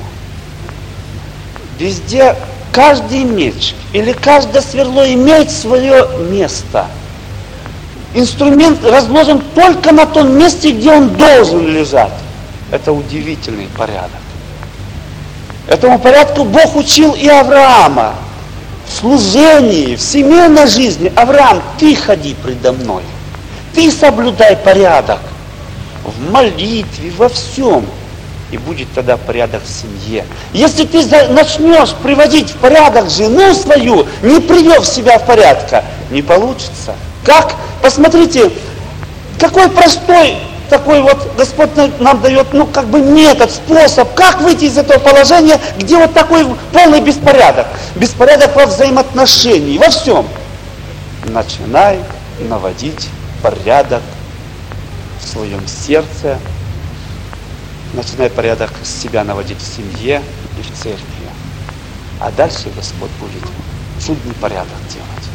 везде каждый меч или каждое сверло имеет свое место. Инструмент разложен только на том месте, где он должен лежать. Это удивительный порядок. Этому порядку Бог учил и Авраама. В служении, в семейной жизни. Авраам, ты ходи предо мной. Ты соблюдай порядок. В молитве, во всем. И будет тогда порядок в семье. Если ты начнешь приводить в порядок жену свою, не привев себя в порядок, не получится. Как? Посмотрите, какой простой такой вот Господь нам дает, метод, способ, как выйти из этого положения, где вот такой полный беспорядок. Беспорядок во взаимоотношении, во всем. Начинай наводить порядок в своем сердце. Начинай порядок себя наводить в семье и в церкви. А дальше Господь будет чудный порядок делать.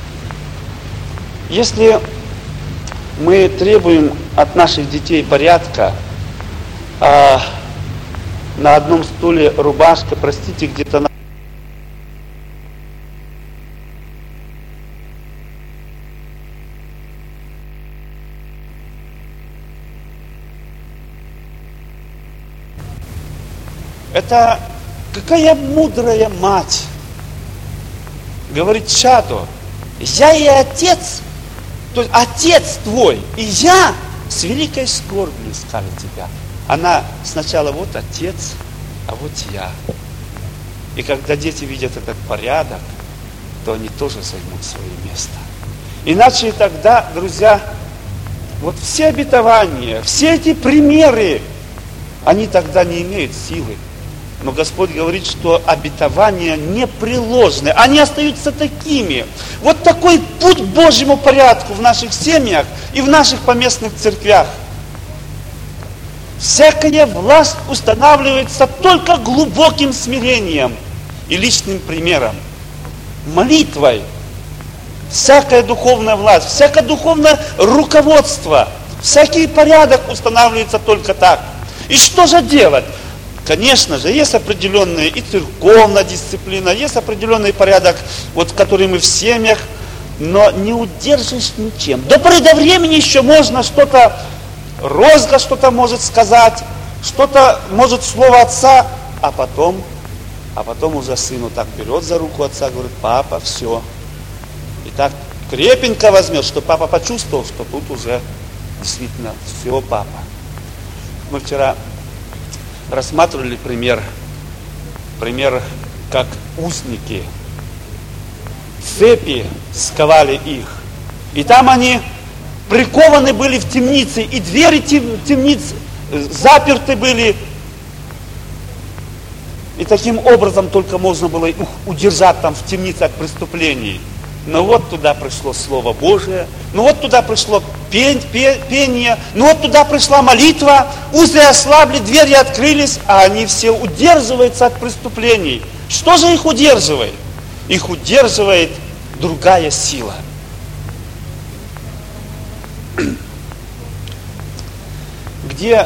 Если мы требуем от наших детей порядка, а на одном стуле рубашка, простите, где-то на... Это какая мудрая мать говорит чаду: я и отец, то есть отец твой, и я с великой скорбью искали тебя. Она сначала вот отец, а вот я. И когда дети видят этот порядок, то они тоже займут свое место. Иначе тогда, друзья, вот все обетования, все эти примеры, они тогда не имеют силы. Но Господь говорит, что обетования непреложны, они остаются такими. Вот такой путь к Божьему порядку в наших семьях и в наших поместных церквях. Всякая власть устанавливается только глубоким смирением и личным примером, молитвой. Всякая духовная власть, всякое духовное руководство, всякий порядок устанавливается только так. И что же делать? Конечно же, есть определенная и церковная дисциплина, есть определенный порядок, вот, который мы в семьях, но не удержишь ничем. До поры до времени еще можно что-то, розга что-то может сказать, что-то может слово отца, а потом уже сыну так берет за руку отца, говорит: папа, все. И так крепенько возьмет, что папа почувствовал, что тут уже действительно все, папа. Мы вчера рассматривали пример, как узники. Цепи сковали их. И там они прикованы были в темнице, и двери темниц заперты были. И таким образом только можно было их удержать там в темнице от преступлений. Но вот туда пришло Слово Божие, но вот туда пришло пение, но вот туда пришла молитва, узы ослабли, двери открылись, а они все удерживаются от преступлений. Что же их удерживает? Их удерживает другая сила. Где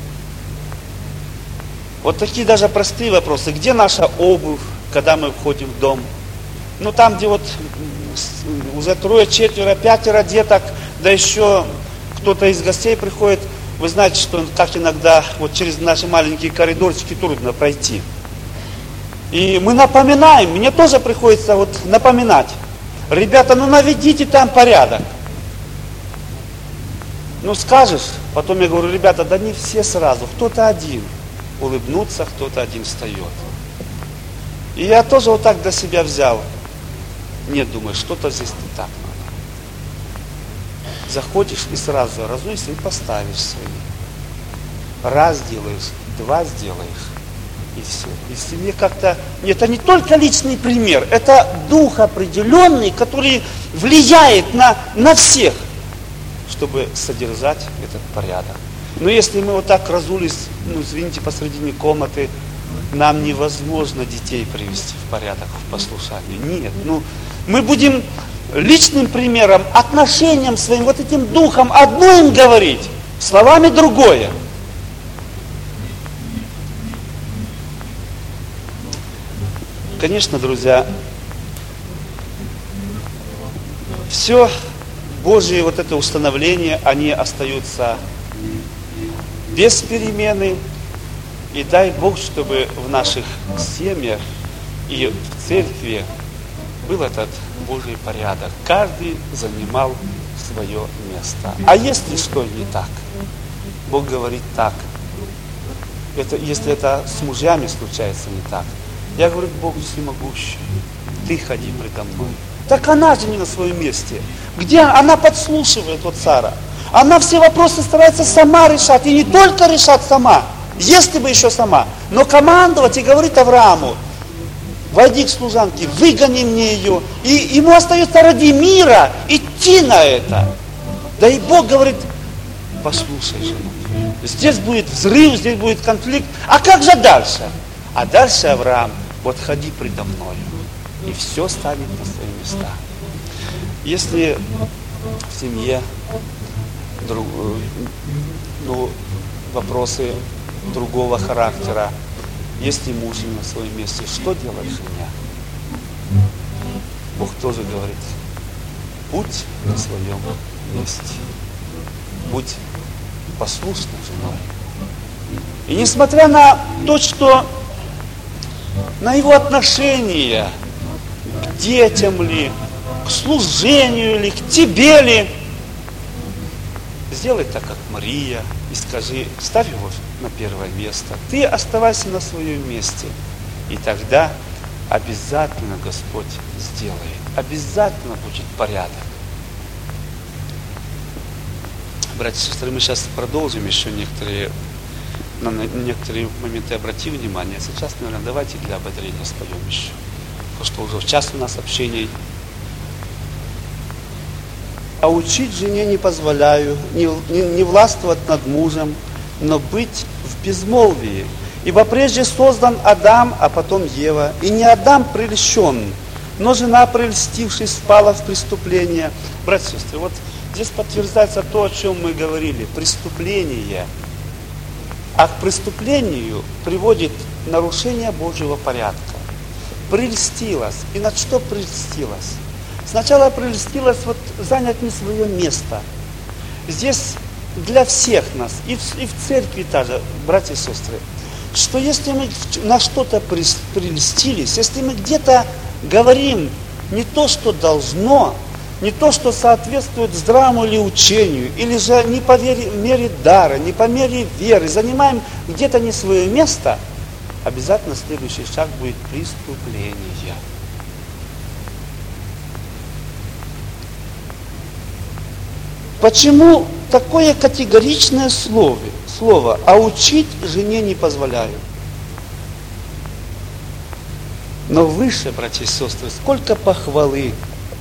вот такие даже простые вопросы. Где наша обувь, когда мы входим в дом? Ну там, где вот уже 3, 4, 5 деток, да еще кто-то из гостей приходит, вы знаете, что как иногда вот через наши маленькие коридорчики трудно пройти. И мы напоминаем, мне тоже приходится вот напоминать: ребята, ну наведите там порядок. Ну скажешь, потом я говорю: ребята, да не все сразу, кто-то один улыбнуться, кто-то один встает. И я тоже вот так для себя взял. Нет, думаю, что-то здесь не так надо. Заходишь и сразу разуйся и поставишь свои. Раз сделаешь, 2 сделаешь. И все. И в семье как-то... Это не только личный пример, это дух определенный, который влияет на всех, чтобы содержать этот порядок. Но если мы вот так разулись, извините, посредине комнаты, нам невозможно детей привести в порядок, в послушание. Нет. Мы будем личным примером, отношением своим, вот этим духом одно им говорить, словами другое. Конечно, друзья, все Божьи вот это установления, они остаются без перемены. И дай Бог, чтобы в наших семьях и в церкви был этот Божий порядок. Каждый занимал свое место. А если что не так? Бог говорит так. Если это с мужьями случается не так. Я говорю, Бог всемогущий, ты ходи предо мной. Так она же не на своем месте. Где она подслушивает от цара? Она все вопросы старается сама решать. И не только решать сама, если бы еще сама, но командовать и говорит Аврааму, войди к служанке, выгони мне ее. И ему остается ради мира идти на это. Да и Бог говорит, послушай жену, здесь будет взрыв, здесь будет конфликт. А как же дальше? А дальше Авраам, вот ходи предо мною, и все станет на свои места. Если в семье вопросы другого характера, если муж не на своем месте, что делать жене? Бог тоже говорит, будь на своем месте, будь послушной женой. И несмотря на то, что на его отношение к детям ли, к служению ли, к тебе ли, сделай так, как Мария, и скажи, ставь его на первое место. Ты оставайся на своем месте. И тогда обязательно Господь сделает. Обязательно будет порядок. Братья и сестры, мы сейчас продолжим еще на некоторые моменты обратим внимание. Сейчас, наверное, давайте для ободрения споем еще. Потому что уже в час у нас общение. А учить жене не позволяю, не властвовать над мужем, но быть в безмолвии. Ибо прежде создан Адам, а потом Ева. И не Адам прельщен, но жена, прельстившись, впала в преступление. Братья и сестры, вот здесь подтверждается то, о чем мы говорили. Преступление. А к преступлению приводит нарушение Божьего порядка. Прельстилась. И над что прельстилась? Сначала прельстилась занять не свое место. Здесь для всех нас, и в церкви тоже, братья и сестры, что если мы на что-то прельстились, если мы где-то говорим не то, что должно, не то, что соответствует здравому или учению, или же не по мере дара, не по мере веры, занимаем где-то не свое место, обязательно следующий шаг будет преступление. Почему такое категоричное слово «а учить жене не позволяю»? Но выше, братья и сестры, сколько похвалы.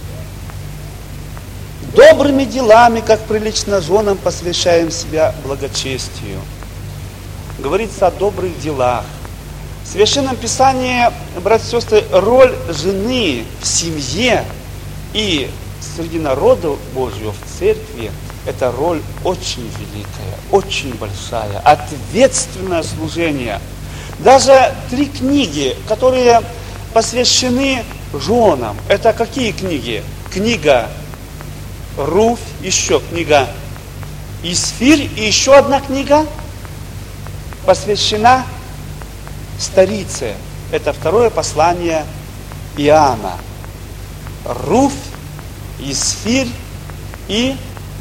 Добрыми делами, как прилично женам, посвящаем себя благочестию. Говорится о добрых делах. В Священном Писании, братья и сестры, роль жены в семье и среди народа Божьего в церкви – это роль очень великая, очень большая, ответственное служение. Даже 3 книги, которые посвящены женам, это какие книги? Книга Руфь, еще книга Исфирь, и еще одна книга посвящена старице. Это 2 послание Иоанна. Руфь, Исфирь и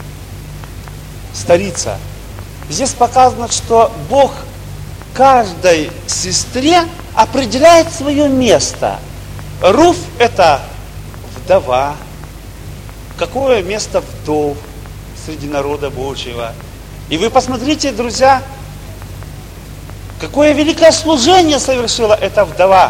старица. Здесь показано, что Бог каждой сестре определяет свое место. Руфь – это вдова. Какое место вдов среди народа Божьего? И вы посмотрите, друзья, Какое великое служение совершила эта вдова.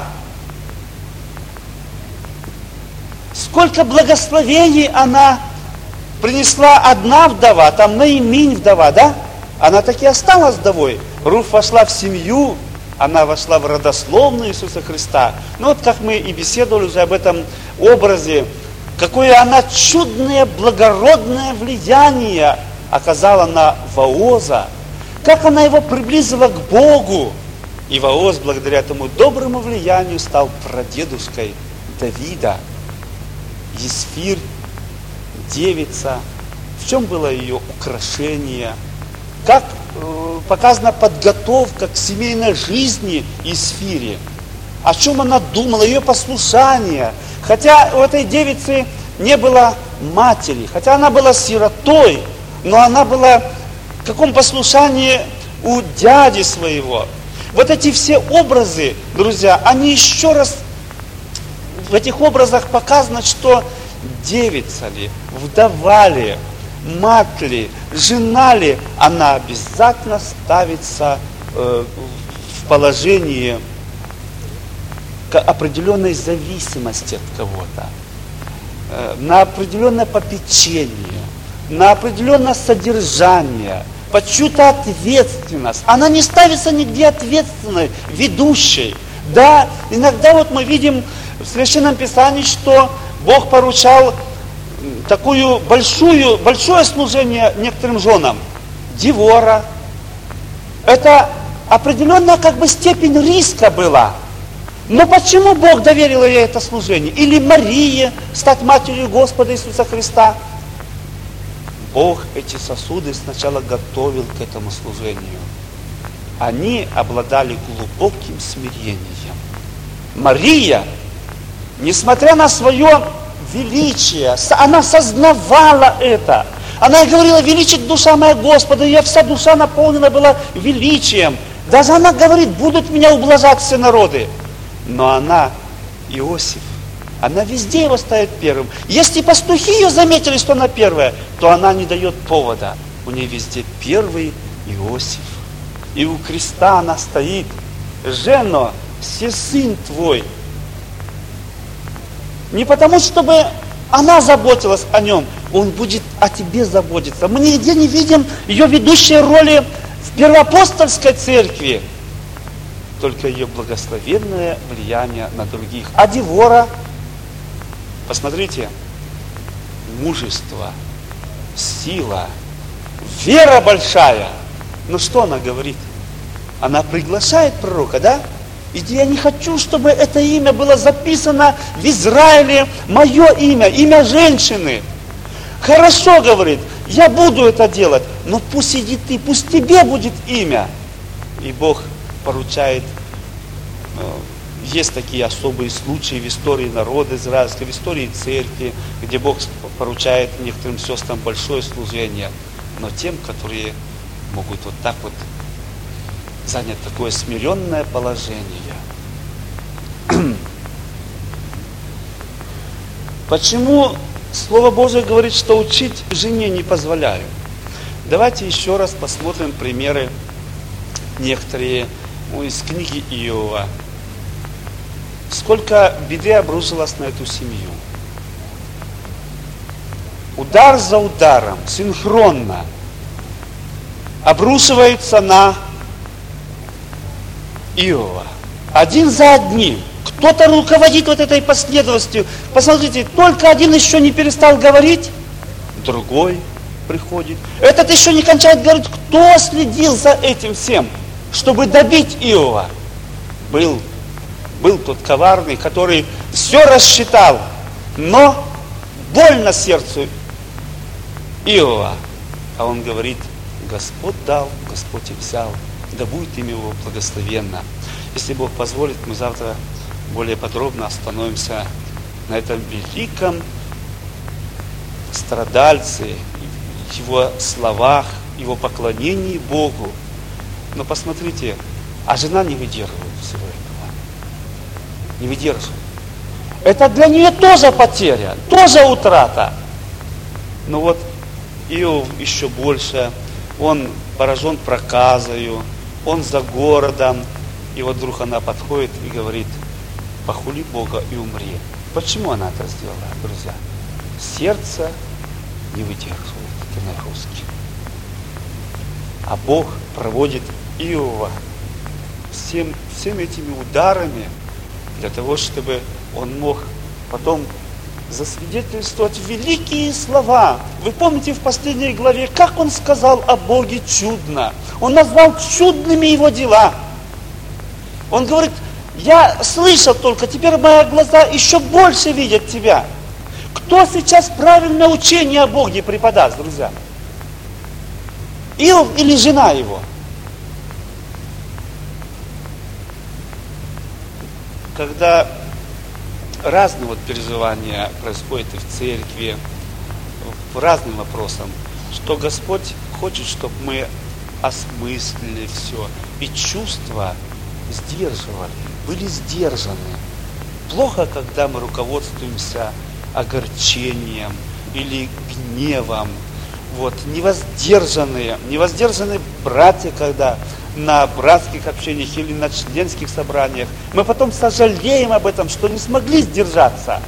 Сколько благословений она принесла одна вдова, там Наиминь вдова, да? Она таки осталась вдовой. Руф вошла в семью, она вошла в родословную Иисуса Христа. Ну вот как мы и беседовали уже об этом образе, какое она чудное, благородное влияние оказала на Вооза, как она его приблизила к Богу. И Вооз, благодаря этому доброму влиянию, стал прадедушкой Давида. Есфирь, девица, в чем было ее украшение, как показана подготовка к семейной жизни Есфири, о чем она думала, ее послушание. Хотя у этой девицы не было матери, хотя она была сиротой, но она была в каком послушании у дяди своего. Вот эти все образы, друзья, они еще раз, в этих образах показано, что девица ли, вдова ли, мать ли, жена ли, она обязательно ставится в положении к определенной зависимости от кого-то, на определенное попечение, на определенное содержание, под чью-то ответственность. Она не ставится нигде ответственной, ведущей. Да, иногда вот мы видим в Священном Писании, что Бог поручал большое служение некоторым женам. Девора. Это определенная степень риска была. Но почему Бог доверил ей это служение? Или Марии стать матерью Господа Иисуса Христа? Бог эти сосуды сначала готовил к этому служению. Они обладали глубоким смирением. Мария, несмотря на свое величие, она сознавала это. Она говорила: величит душа моя Господа, ее вся душа наполнена была величием. Даже она говорит: будут меня ублажать все народы. Но она, Иосиф, она везде его ставит первым. Если пастухи ее заметили, что она первая, то она не дает повода. У нее везде первый Иосиф. И у креста она стоит: жено, все сын твой. Не потому, чтобы она заботилась о нем, он будет о тебе заботиться. Мы нигде не видим ее ведущей роли в первоапостольской церкви, только ее благословенное влияние на других. А Девора, посмотрите, мужество, сила, вера большая. Ну что она говорит? Она приглашает пророка, да? Иди, я не хочу, чтобы это имя было записано в Израиле, мое имя женщины. Хорошо, говорит, я буду это делать, но пусть иди ты, пусть тебе будет имя. И Бог поручает, есть такие особые случаи в истории народа израильского, в истории церкви, где Бог поручает некоторым сестрам большое служение, но тем, которые могут вот так вот занять такое смиренное положение. Почему Слово Божие говорит, что учить жене не позволяю? Давайте еще раз посмотрим примеры некоторые из книги Иова. Сколько беды обрушилось на эту семью. Удар за ударом, синхронно обрушиваются на Иова. Один за одним. Кто-то руководит вот этой последовательностью. Посмотрите, только один еще не перестал говорить, другой приходит. Этот еще не кончает говорить. Кто следил за этим всем, чтобы добить Иова? Был тот коварный, который все рассчитал, но больно сердцу Иова. А он говорит: Господь дал, Господь и взял, да будет имя Его благословенно. Если Бог позволит, мы завтра более подробно остановимся на этом великом страдальце, его словах, его поклонении Богу. Но посмотрите, а жена не выдерживает всего этого. Не выдерживает. Это для нее тоже потеря, тоже утрата. Но вот Иов еще больше, он поражен проказою, он за городом. И вот вдруг она подходит и говорит: похули Бога и умри. Почему она это сделала, друзья? Сердце не выдерживает, это на русский. А Бог проводит Иова всеми этими ударами для того, чтобы он мог потом засвидетельствовать великие слова. Вы помните в последней главе, как он сказал о Боге чудно? Он назвал чудными его дела. Он говорит: я слышал только, теперь мои глаза еще больше видят тебя. Кто сейчас правильное учение о Боге преподаст, друзья? Иов или жена его? Когда разные переживания происходят и в церкви, по разным вопросам, что Господь хочет, чтобы мы осмыслили все, и чувства сдерживали, были сдержаны. Плохо, когда мы руководствуемся огорчением или гневом. Невоздержанные братья, когда на братских общениях или на членских собраниях, мы потом сожалеем об этом, что не смогли сдержаться.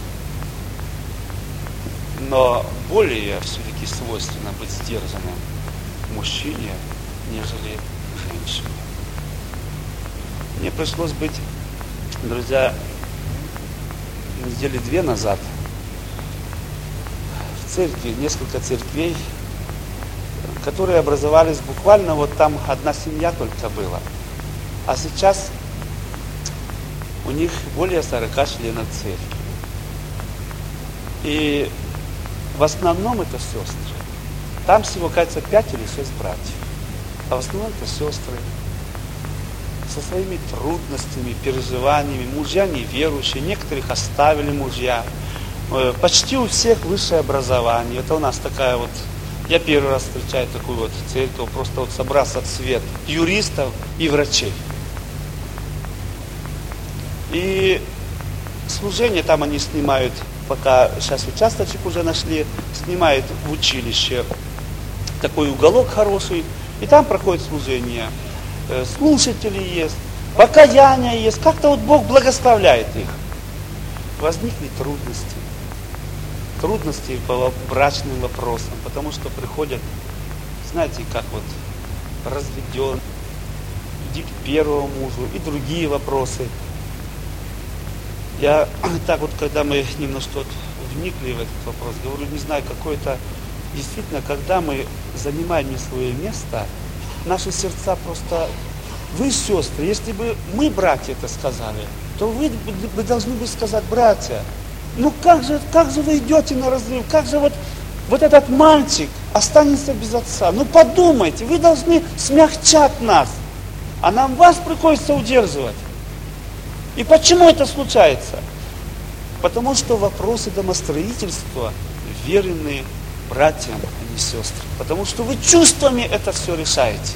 Но более все-таки свойственно быть сдержанным мужчине, нежели женщине. Мне пришлось быть, друзья, недели 2 назад в церкви, несколько церквей, которые образовались буквально там одна семья только была. А сейчас у них более 40 членов церкви. И в основном это сестры. Там всего, кажется, 5 или 6 братьев. А в основном это сестры со своими трудностями, переживаниями. Мужья неверующие, некоторых оставили мужья. Почти у всех высшее образование. Это у нас такая я первый раз встречаю такую церковь, просто собрался цвет юристов и врачей. И служение там они снимают, пока сейчас участочек уже нашли, снимают в училище такой уголок хороший, и там проходит служение. Слушатели есть, покаяние есть, как-то Бог благословляет их. Возникли трудности по брачным вопросам, потому что приходят, знаете, как разведен, иди к первому мужу и другие вопросы. Я так когда мы немножко вникли в этот вопрос, говорю, не знаю, действительно, когда мы занимаем не свое место, наши сердца просто... Вы, сестры, если бы мы, братья, это сказали, то вы должны бы сказать: братья, как же вы идете на разрыв? Как же этот мальчик останется без отца? Подумайте, вы должны смягчать нас, а нам вас приходится удерживать. И почему это случается? Потому что вопросы домостроительства верены братьям, а не сестрам. Потому что вы чувствами это все решаете.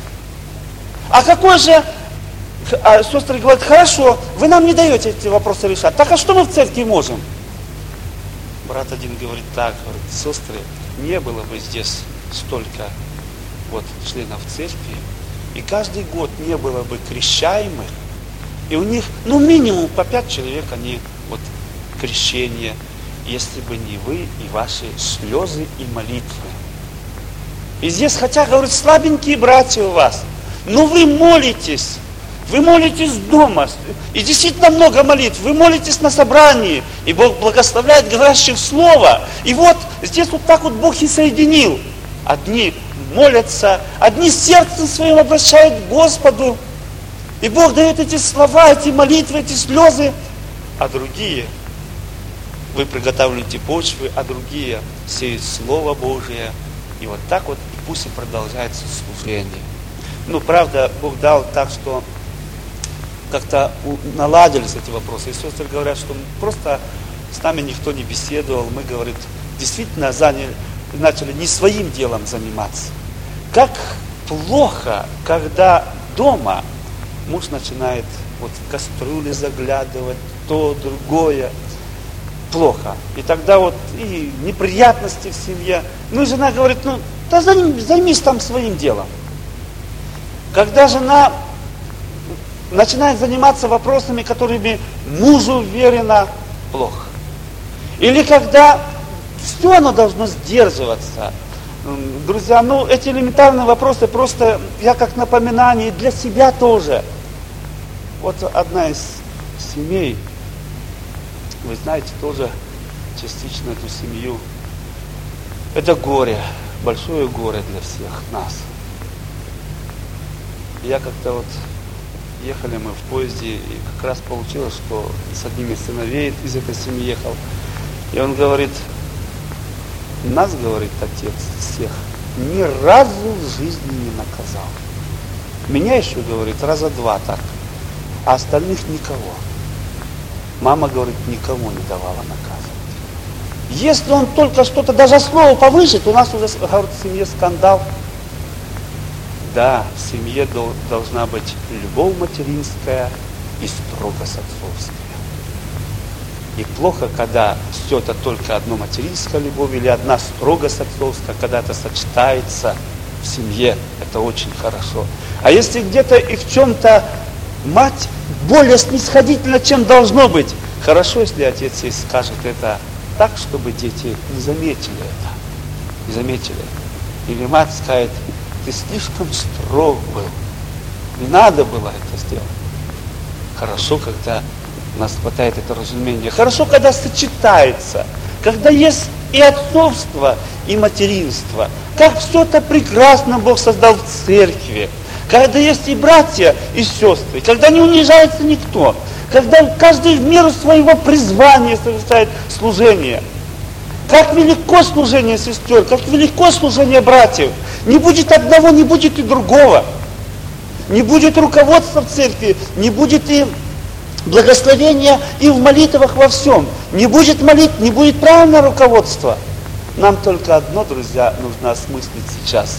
Сестры говорят: хорошо, вы нам не даете эти вопросы решать. Так а что мы в церкви можем? Брат один говорит так: сестры, не было бы здесь столько членов церкви, и каждый год не было бы крещаемых, и у них, минимум по 5 человек они крещение, если бы не вы и ваши слезы и молитвы. И здесь, хотя, говорят, слабенькие братья у вас, но вы молитесь дома, и действительно много молитв, вы молитесь на собрании, и Бог благословляет говорящих Слово. И здесь так Бог и соединил. Одни молятся, одни сердцем своим обращают к Господу, и Бог дает эти слова, эти молитвы, эти слезы, а другие, вы приготавливаете почвы, а другие сеют Слово Божие, и так пусть и продолжается служение. Правда, Бог дал так, что как-то наладились эти вопросы. И сестры говорят, что просто с нами никто не беседовал. Мы, говорит, действительно начали не своим делом заниматься. Как плохо, когда дома муж начинает в кастрюли заглядывать, то, другое. Плохо. И тогда и неприятности в семье. И жена говорит: займись там своим делом. Когда жена начинает заниматься вопросами, которыми мужу уверена, плохо. Или когда все оно должно сдерживаться. Друзья, эти элементарные вопросы просто, я как напоминание для себя тоже. Вот одна из семей, вы знаете, тоже частично эту семью. Это горе, большое горе для всех нас. Я как-то ехали мы в поезде, и как раз получилось, что с одним из сыновей из этой семьи ехал. И он говорит, нас, говорит, отец всех ни разу в жизни не наказал. Меня еще, говорит, раза два так, а остальных никого. Мама, говорит, никому не давала наказывать. Если он только что-то, даже слово повысит, у нас уже, говорит, в семье скандал. Да, в семье должна быть любовь материнская и строгость отцовская. И плохо, когда все это только одно материнская любовь или одна строгость отцовская, когда это сочетается в семье, это очень хорошо. А если где-то и в чем-то мать более снисходительна, чем должно быть, хорошо, если отец ей скажет это так, чтобы дети не заметили это. Не заметили. Или мать скажет, ты слишком строг был. Не надо было это сделать. Хорошо, когда у нас хватает это разумения. Хорошо, когда сочетается. Когда есть и отцовство, и материнство. Как все это прекрасно Бог создал в церкви. Когда есть и братья, и сестры. Когда не унижается никто. Когда каждый в меру своего призвания совершает служение. Как велико служение сестер, как велико служение братьев. Не будет одного, не будет и другого. Не будет руководства в церкви, не будет и благословения и в молитвах во всем. Не будет молитв, не будет правильного руководства. Нам только одно, друзья, нужно осмыслить сейчас.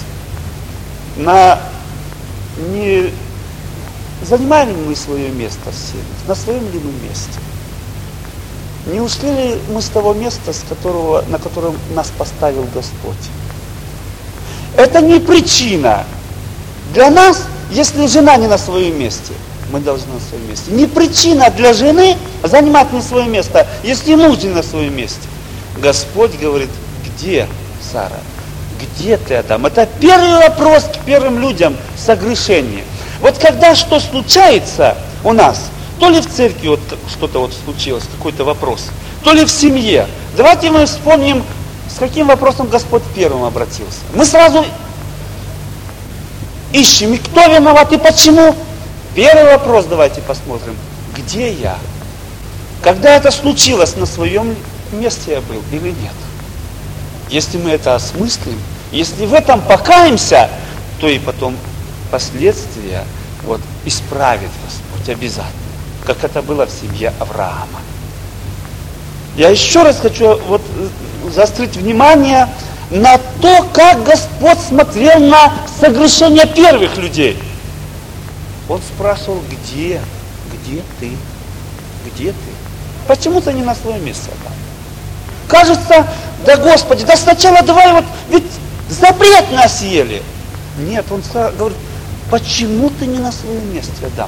Не занимаем ли мы свое место в семье? На своем ли мы месте? Не ушли ли мы с того места, на котором нас поставил Господь? Это не причина. Для нас, если жена не на своем месте, мы должны на своем месте. Не причина для жены занимать не свое место, если муж не на своем месте. Господь говорит, где Сара? Где ты, Адам? Это первый вопрос к первым людям согрешения. Вот когда что случается у нас, то ли в церкви что-то случилось, какой-то вопрос, то ли в семье. Давайте мы вспомним, с каким вопросом Господь первым обратился. Мы сразу ищем, и кто виноват, и почему. Первый вопрос давайте посмотрим. Где я? Когда это случилось, на своем месте я был или нет? Если мы это осмыслим, если в этом покаемся, то и потом последствия исправит Господь обязательно, как это было в семье Авраама. Я еще раз хочу заострить внимание на то, как Господь смотрел на согрешение первых людей. Он спрашивал, где ты? Где ты? Почему ты не на свое место, Адам? Кажется, да Господи, да сначала давай ведь запрет нас ели. Нет, он говорит, почему ты не на своем месте, Адам?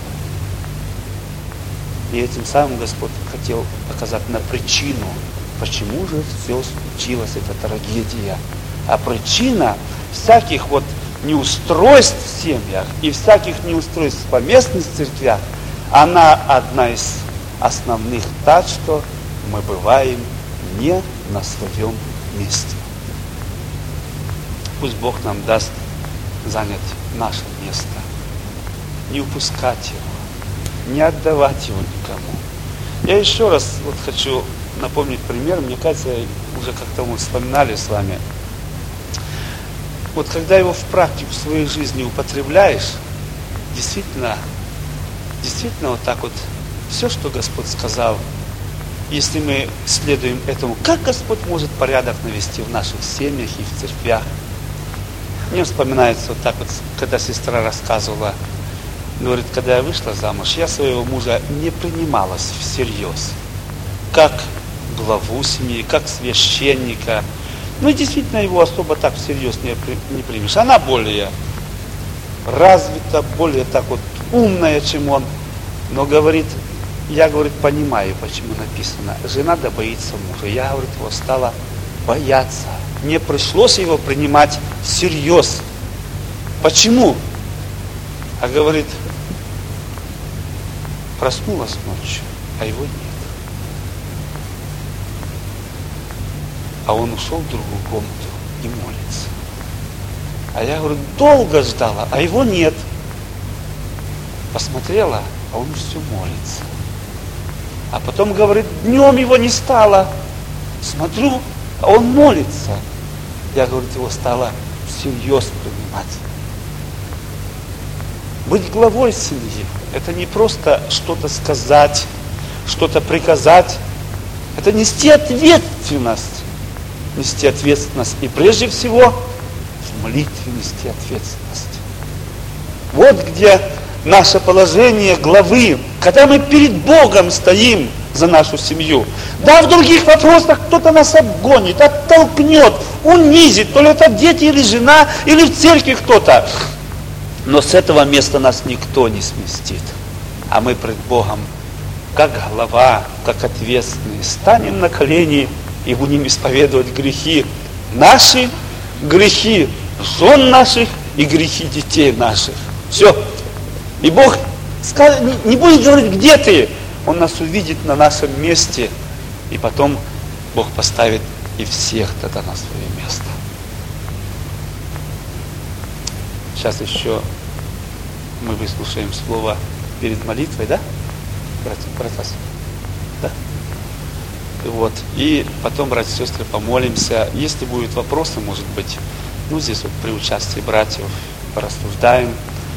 И этим самым Господь хотел показать на причину, почему же все случилось, эта трагедия. А причина всяких неустройств в семьях и всяких неустройств в поместных церквях, она одна из основных, так что мы бываем не на своем месте. Пусть Бог нам даст занять наше место, не упускать его, не отдавать его никому. Я еще раз хочу напомнить пример, мне кажется, уже как-то мы вспоминали с вами. Когда его в практику в своей жизни употребляешь, действительно все, что Господь сказал, если мы следуем этому, как Господь может порядок навести в наших семьях и в церквях. Мне вспоминается когда сестра рассказывала, говорит, когда я вышла замуж, я своего мужа не принимала всерьез, как главу семьи, как священника. И действительно его особо так всерьез не примешь. Она более развита, более так вот умная, чем он. Но говорит, я, говорит, понимаю, почему написано, жена да боится мужа. Я, говорит, его стала бояться. Мне пришлось его принимать всерьез. Почему? А говорит, проснулась ночью, а его нет. А он ушел в другую комнату и молится. А я, говорю, долго ждала, а его нет. Посмотрела, а он все молится. А потом, говорит, днем его не стало. Смотрю, а он молится. Я, говорит, его стала всерьез принимать. Быть главой семьи – это не просто что-то сказать, что-то приказать. Это нести ответственность. Нести ответственность. И прежде всего в молитве нести ответственность. Вот где наше положение главы, когда мы перед Богом стоим за нашу семью. Да, в других вопросах кто-то нас обгонит, оттолкнет, унизит, то ли это дети или жена, или в церкви кто-то. Но с этого места нас никто не сместит. А мы пред Богом, как глава, как ответственные, станем на колени и будем исповедовать грехи наши, грехи жен наших и грехи детей наших. Все. И Бог не будет говорить, где ты. Он нас увидит на нашем месте. И потом Бог поставит и всех тогда на свое место. Сейчас еще мы выслушаем слово перед молитвой, да? Братья? Да. Вот. И потом, братья и сестры, помолимся. Если будут вопросы, может быть, здесь вот при участии братьев порассуждаем.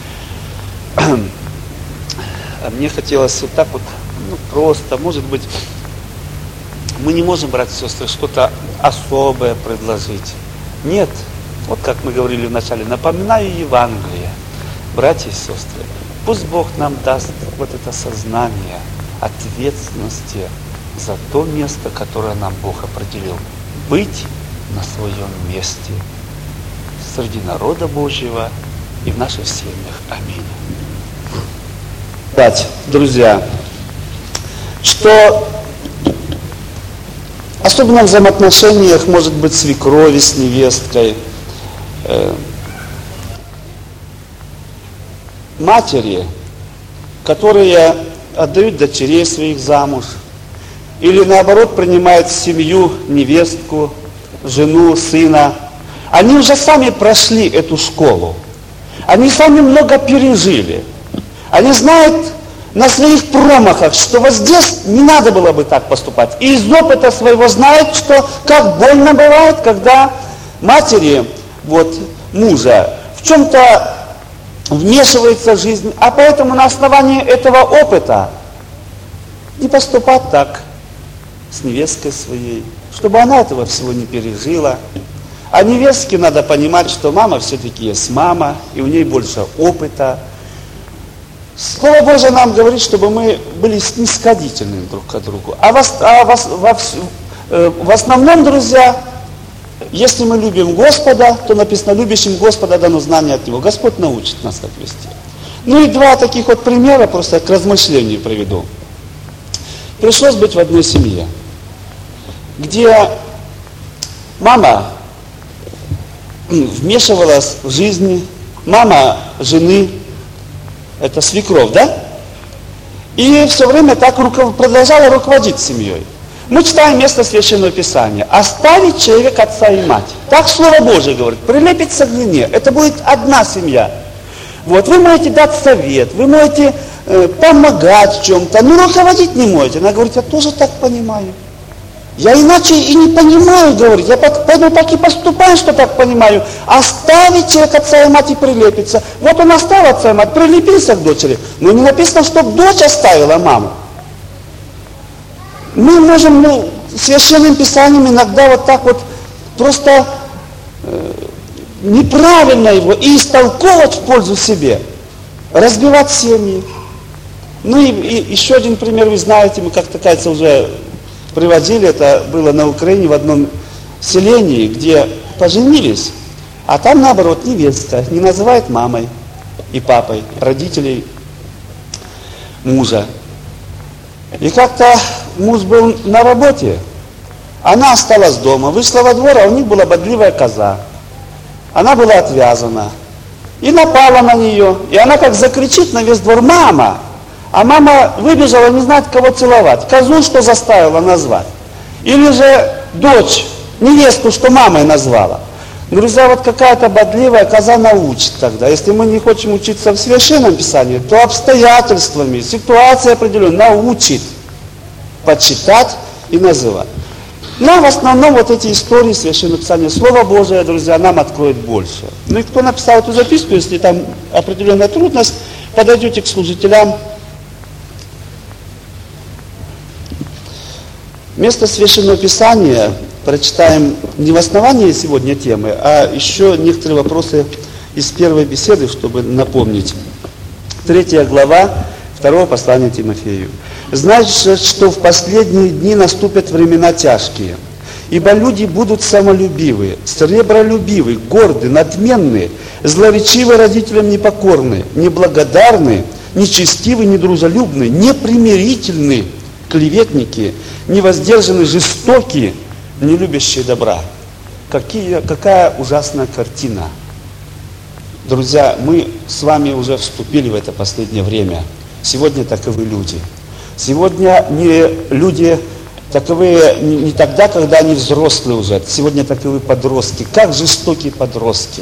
А мне хотелось вот так вот, просто, может быть, мы не можем, братья и сестры, что-то особое предложить. Нет. Вот как мы говорили вначале, напоминаю Евангелие. Братья и сестры, пусть Бог нам даст вот это сознание ответственности за то место, которое нам Бог определил. Быть на своем месте среди народа Божьего и в наших семьях. Аминь. Друзья, что особенно в взаимоотношениях, может быть, свекрови с невесткой, матери, которые отдают дочерей своих замуж, или наоборот принимают в семью невестку, жену, сына, они уже сами прошли эту школу. Они сами много пережили. Они знают на своих промахах, что вот здесь не надо было бы так поступать. И из опыта своего знают, что как больно бывает, когда матери мужа в чем-то вмешивается в жизнь, а поэтому на основании этого опыта не поступать так с невесткой своей, чтобы она этого всего не пережила. А невестке надо понимать, что мама все-таки есть мама, и у ней больше опыта. Слово Божие нам говорит, чтобы мы были снисходительны друг к другу. В основном, друзья, если мы любим Господа, то написано, любящим Господа дано знание от Него. Господь научит нас, как вести. И два таких вот примера, просто к размышлению приведу. Пришлось быть в одной семье, где мама вмешивалась в жизнь, мама жены, это свекровь, да? И все время так продолжала руководить семьей. Мы читаем место Священного Писания. Оставить человек отца и мать. Так Слово Божие говорит. Прилепится к жене. Это будет одна семья. Вот, вы можете дать совет, вы можете помогать в чем-то, но руководить не можете. Она говорит, я тоже так понимаю. Я иначе и не понимаю, говорит. Я поэтому так и поступаю, что так понимаю. Оставить человек отца и мать и прилепится. Вот он оставил отца и мать, прилепился к дочери. Но не написано, что дочь оставила маму. Мы можем Священным Писанием иногда вот так вот просто неправильно его и истолковывать в пользу себе. Разбивать семьи. И еще один пример, вы знаете, мы как-то, кажется, уже приводили, это было на Украине в одном селении, где поженились, а там наоборот невестка не называет мамой. и папой, родителей мужа. И как-то муж был на работе, она осталась дома, вышла во двор, а у них была бодливая коза. Она была отвязана. И напала на нее. И она как закричит на весь двор: «Мама!» А мама выбежала, не знает, кого целовать. Козу, что заставила назвать. Или же дочь, невесту, что мамой назвала. Друзья, вот какая-то бодливая коза научит тогда. Если мы не хотим учиться в Священном Писании, то обстоятельствами, ситуацией определенной научит почитать и называть. Но в основном вот эти истории Священного Писания, Слово Божие, друзья, нам откроет больше. Ну и кто написал эту записку, если там определенная трудность, подойдете к служителям. Место Священного Писания прочитаем не в основании сегодня темы, а еще некоторые вопросы из первой беседы, чтобы напомнить. 3 глава 2 послания Тимофею. «Значит, что в последние дни наступят времена тяжкие, ибо люди будут самолюбивы, сребролюбивы, горды, надменны, злоречивы, родителям непокорны, неблагодарны, нечестивы, недружелюбны, непримирительны, клеветники, невоздержаны, жестокие, не любящие добра». Какая ужасная картина. Друзья, мы с вами уже вступили в это последнее время. Сегодня таковы люди. Сегодня не люди таковые не тогда, когда они взрослые уже. Сегодня таковы подростки. Как жестокие подростки.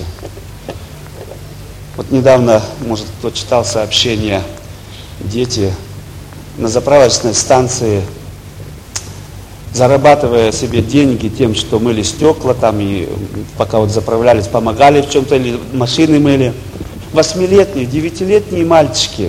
Вот недавно, может, кто читал сообщение, дети на заправочной станции, зарабатывая себе деньги тем, что мыли стекла там, и пока вот заправлялись, помогали в чем-то, или машины мыли. 8-летние, 9-летние мальчики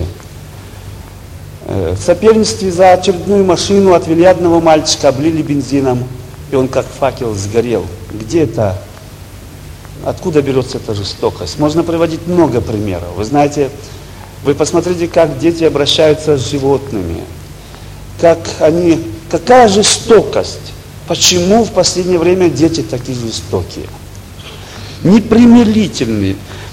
в соперничестве за очередную машину отвели одного мальчика, облили бензином, и он как факел сгорел. Где это? Откуда берется эта жестокость? Можно приводить много примеров. Вы знаете, вы посмотрите, как дети обращаются с животными. Какая жестокость? Почему в последнее время дети такие жестокие? Непримирительные,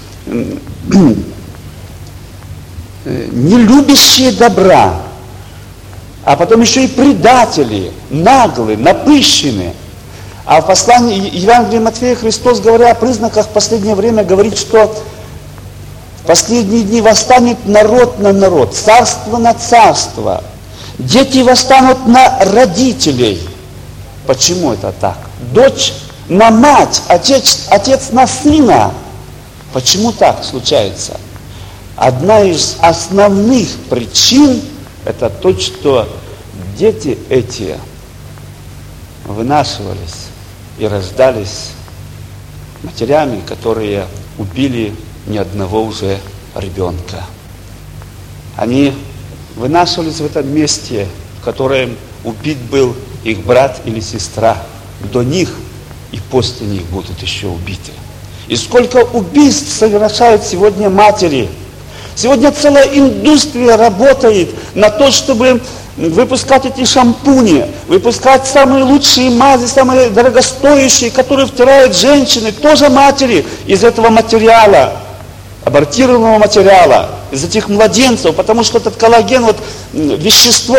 не любящие добра, а потом еще и предатели, наглые, напыщенные. А в послании Евангелия Матфея Христос, говоря о признаках в последнее время, говорит, что в последние дни восстанет народ на народ, царство на царство. Дети восстанут на родителей. Почему это так? Дочь на мать, отец на сына. Почему так случается? Одна из основных причин – это то, что дети эти вынашивались и рождались матерями, которые убили ни одного уже ребенка. Они вынашивались в этом месте, в котором убит был их брат или сестра. До них и после них будут еще убиты. И сколько убийств совершают сегодня матери. Сегодня целая индустрия работает на то, чтобы выпускать эти шампуни, выпускать самые лучшие мази, самые дорогостоящие, которые втирают женщины, тоже матери, из этого материала, абортированного материала, из этих младенцев, потому что этот коллаген, вот вещество,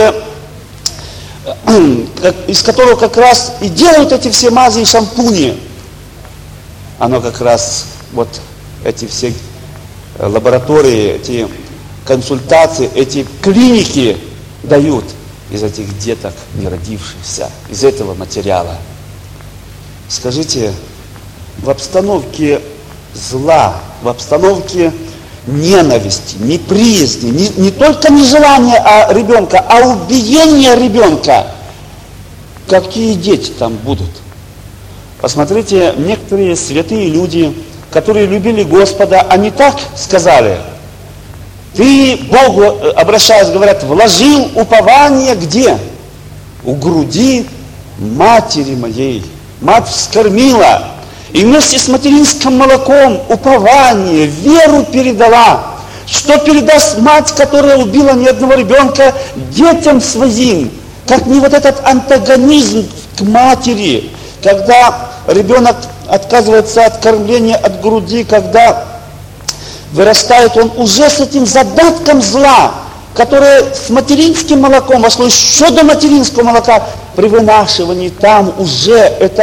из которого как раз и делают эти все мази и шампуни, оно как раз вот эти все лаборатории, эти консультации, эти клиники дают из этих деток, не родившихся, из этого материала. Скажите, в обстановке зла, в обстановке ненависти, неприязни, не только нежелания ребенка, а убиения ребенка, какие дети там будут? Посмотрите, некоторые святые люди, которые любили Господа, они так сказали: ты Богу, обращаясь, говорят, вложил упование где? У груди матери моей. Мать вскормила, и вместе с материнским молоком упование, веру передала. Что передаст мать, которая убила ни одного ребенка, детям своим? Как не вот этот антагонизм к матери, когда ребенок отказывается от кормления от груди, когда вырастает он уже с этим задатком зла, которое с материнским молоком вошло еще до материнского молока. При вынашивании там уже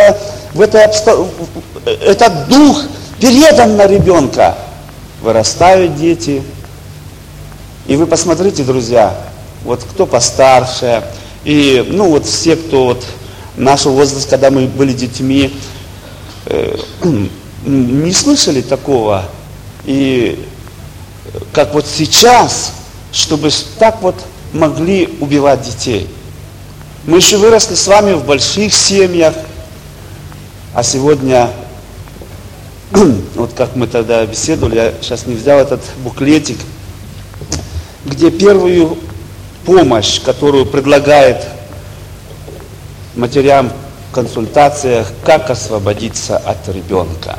этот дух передан на ребенка. Вырастают дети. И вы посмотрите, друзья, вот кто постарше, и вот все, кто вот нашего возраста, когда мы были детьми, не слышали такого. И как вот сейчас, чтобы так вот могли убивать детей. Мы еще выросли с вами в больших семьях, а сегодня, вот как мы тогда беседовали, я сейчас не взял этот буклетик, где первую помощь, которую предлагает матерям в консультациях, как освободиться от ребенка.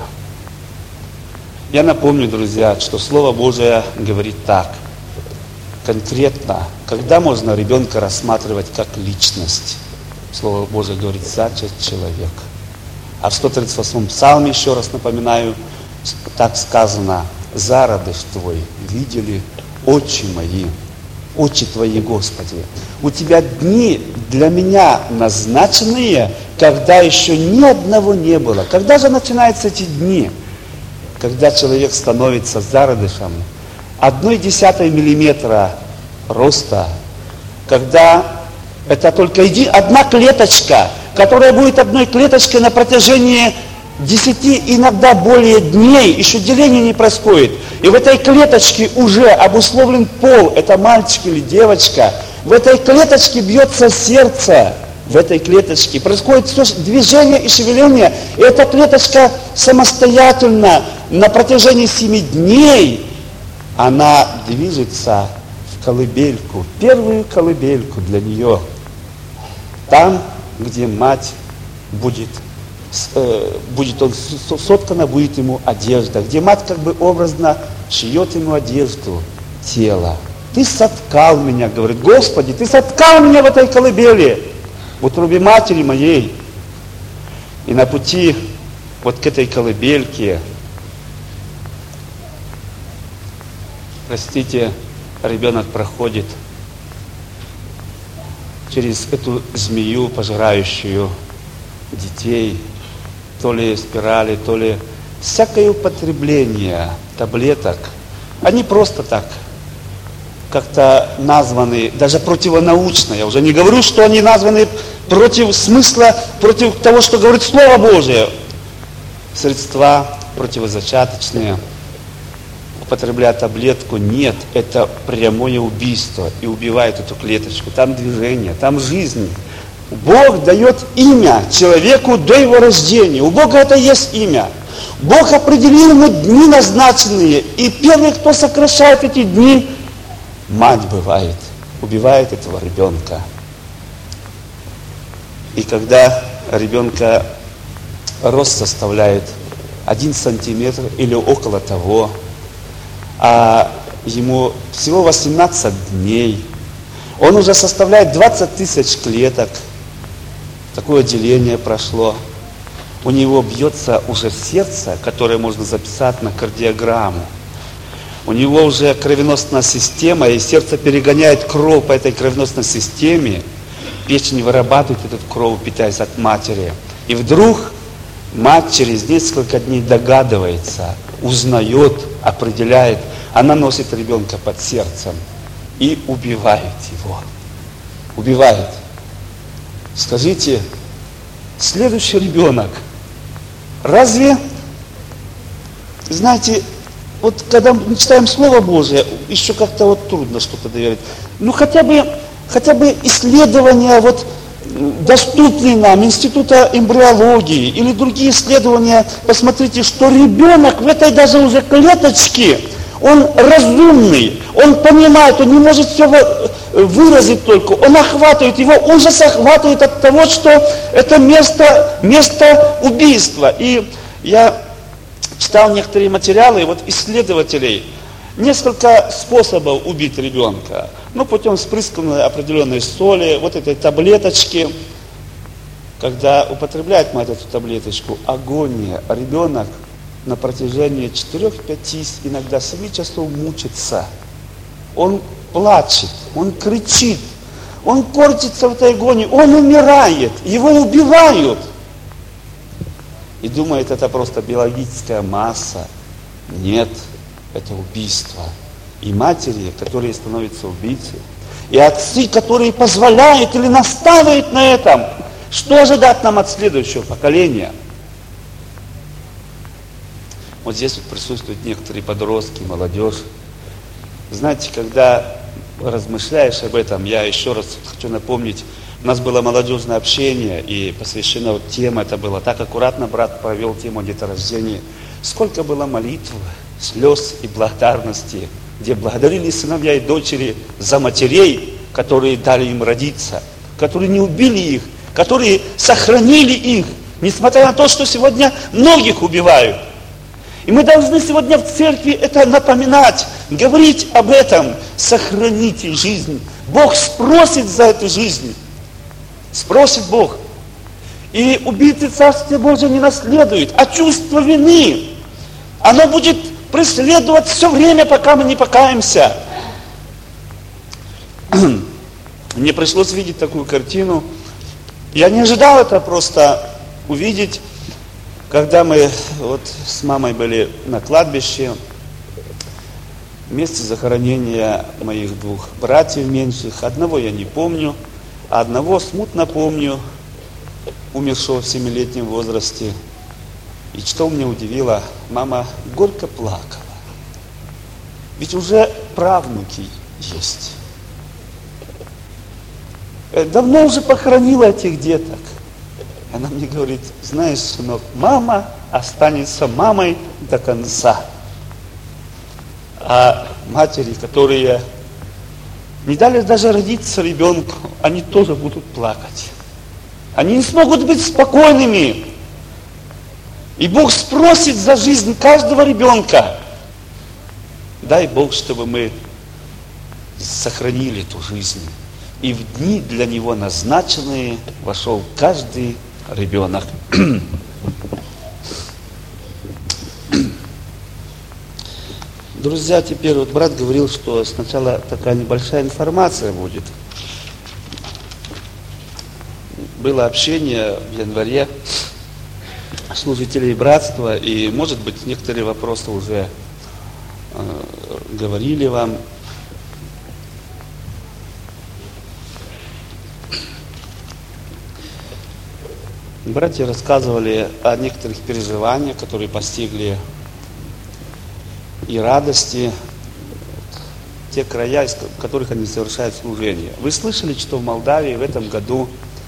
Я напомню, друзья, что Слово Божие говорит так. Конкретно, когда можно ребенка рассматривать как личность? Слово Божие говорит, зачат человек. А в 138-м псалме, еще раз напоминаю, так сказано, зародыш твой видели очи мои, очи твои, Господи. У тебя дни для меня назначенные, когда еще ни одного не было. Когда же начинаются эти дни? Когда человек становится зародышем 0,1 миллиметра роста, когда это только одна клеточка, которая будет одной клеточкой на протяжении 10, иногда более дней, еще деление не происходит. И в этой клеточке уже обусловлен пол, это мальчик или девочка. В этой клеточке бьется сердце, в этой клеточке происходит все движение и шевеление. И эта клеточка самостоятельно на протяжении 7 дней, она движется в колыбельку, первую колыбельку для нее. Там, где мать будет он соткана, будет ему одежда, где мать как бы образно шьет ему одежду, тело. Ты соткал меня, говорит, Господи, ты соткал меня в этой колыбели, в утробе матери моей. И на пути вот к этой колыбельке, простите, ребенок проходит через эту змею, пожирающую детей, то ли спирали, то ли всякое употребление таблеток. Они просто так как-то названы, даже противонаучно. Я уже не говорю, что они названы против смысла, против того, что говорит Слово Божие. Средства противозачаточные. Употребляя таблетку, нет, это прямое убийство. И убивает эту клеточку. Там движение, там жизнь. Бог дает имя человеку до его рождения. У Бога это есть имя. Бог определил ему дни назначенные. И первый, кто сокращает эти дни, мать бывает, убивает этого ребенка. И когда ребенка рост составляет 1 сантиметр или около того, а ему всего 18 дней, он уже составляет 20 тысяч клеток. Такое деление прошло. У него бьется уже сердце, которое можно записать на кардиограмму. У него уже кровеносная система, и сердце перегоняет кровь по этой кровеносной системе. Печень вырабатывает эту кровь, питаясь от матери. И вдруг мать через несколько дней догадывается, узнает, определяет. Она носит ребенка под сердцем и убивает его. Убивает. Скажите, следующий ребенок, разве, знаете, вот когда мы читаем Слово Божие, еще как-то вот трудно что-то доверить. Ну хотя бы исследования вот доступные нам, Института эмбриологии или другие исследования, посмотрите, что ребенок в этой даже уже клеточке, он разумный, он понимает, он не может все выразить только, он охватывает, его ужас охватывает от того, что это место убийства. И я читал некоторые материалы вот исследователей, несколько способов убить ребенка. Путем вспрыскивания определенной соли, вот этой таблеточки. Когда употребляет мать эту таблеточку, агония, ребенок на протяжении 4-5, иногда 7 часов мучится. Он плачет, он кричит, он корчится в этой агонии, он умирает, его убивают. И думает, это просто биологическая масса. Нет, это убийство. И матери, которые становятся убийцей, и отцы, которые позволяют или настаивают на этом. Что ожидать нам от следующего поколения? Вот здесь вот присутствуют некоторые подростки, молодежь. Знаете, когда размышляешь об этом, я еще раз хочу напомнить, у нас было молодежное общение, и посвящена вот тема, это было так аккуратно, брат провел тему деторождения. Сколько было молитв, слез и благодарности, где благодарили сыновья и дочери за матерей, которые дали им родиться, которые не убили их, которые сохранили их, несмотря на то, что сегодня многих убивают. И мы должны сегодня в церкви это напоминать, говорить об этом. Сохраните жизнь. Бог спросит за эту жизнь. Спросит Бог. И убийцы Царствия Божия не наследуют, а чувство вины, оно будет преследовать все время, пока мы не покаемся. Мне пришлось видеть такую картину. Я не ожидал это просто увидеть, когда мы вот с мамой были на кладбище, в месте захоронения моих 2 братьев меньших. Одного я не помню, а одного смутно помню, умершего в 7-летнем возрасте. И что меня удивило, мама горько плакала. Ведь уже правнуки есть. Давно уже похоронила этих деток. Она мне говорит, знаешь, сынок, мама останется мамой до конца. А матери, которые не дали даже родиться ребенку, они тоже будут плакать. Они не смогут быть спокойными. И Бог спросит за жизнь каждого ребенка. Дай Бог, чтобы мы сохранили эту жизнь. И в дни для него назначенные вошел каждый ребенок. Друзья, теперь вот брат говорил, что сначала такая небольшая информация будет. Было общение в январе служителей братства, и, может быть, некоторые вопросы уже говорили вам. Братья рассказывали о некоторых переживаниях, которые постигли, и радости, те края, в которых они совершают служение. Вы слышали, что в Молдавии в этом году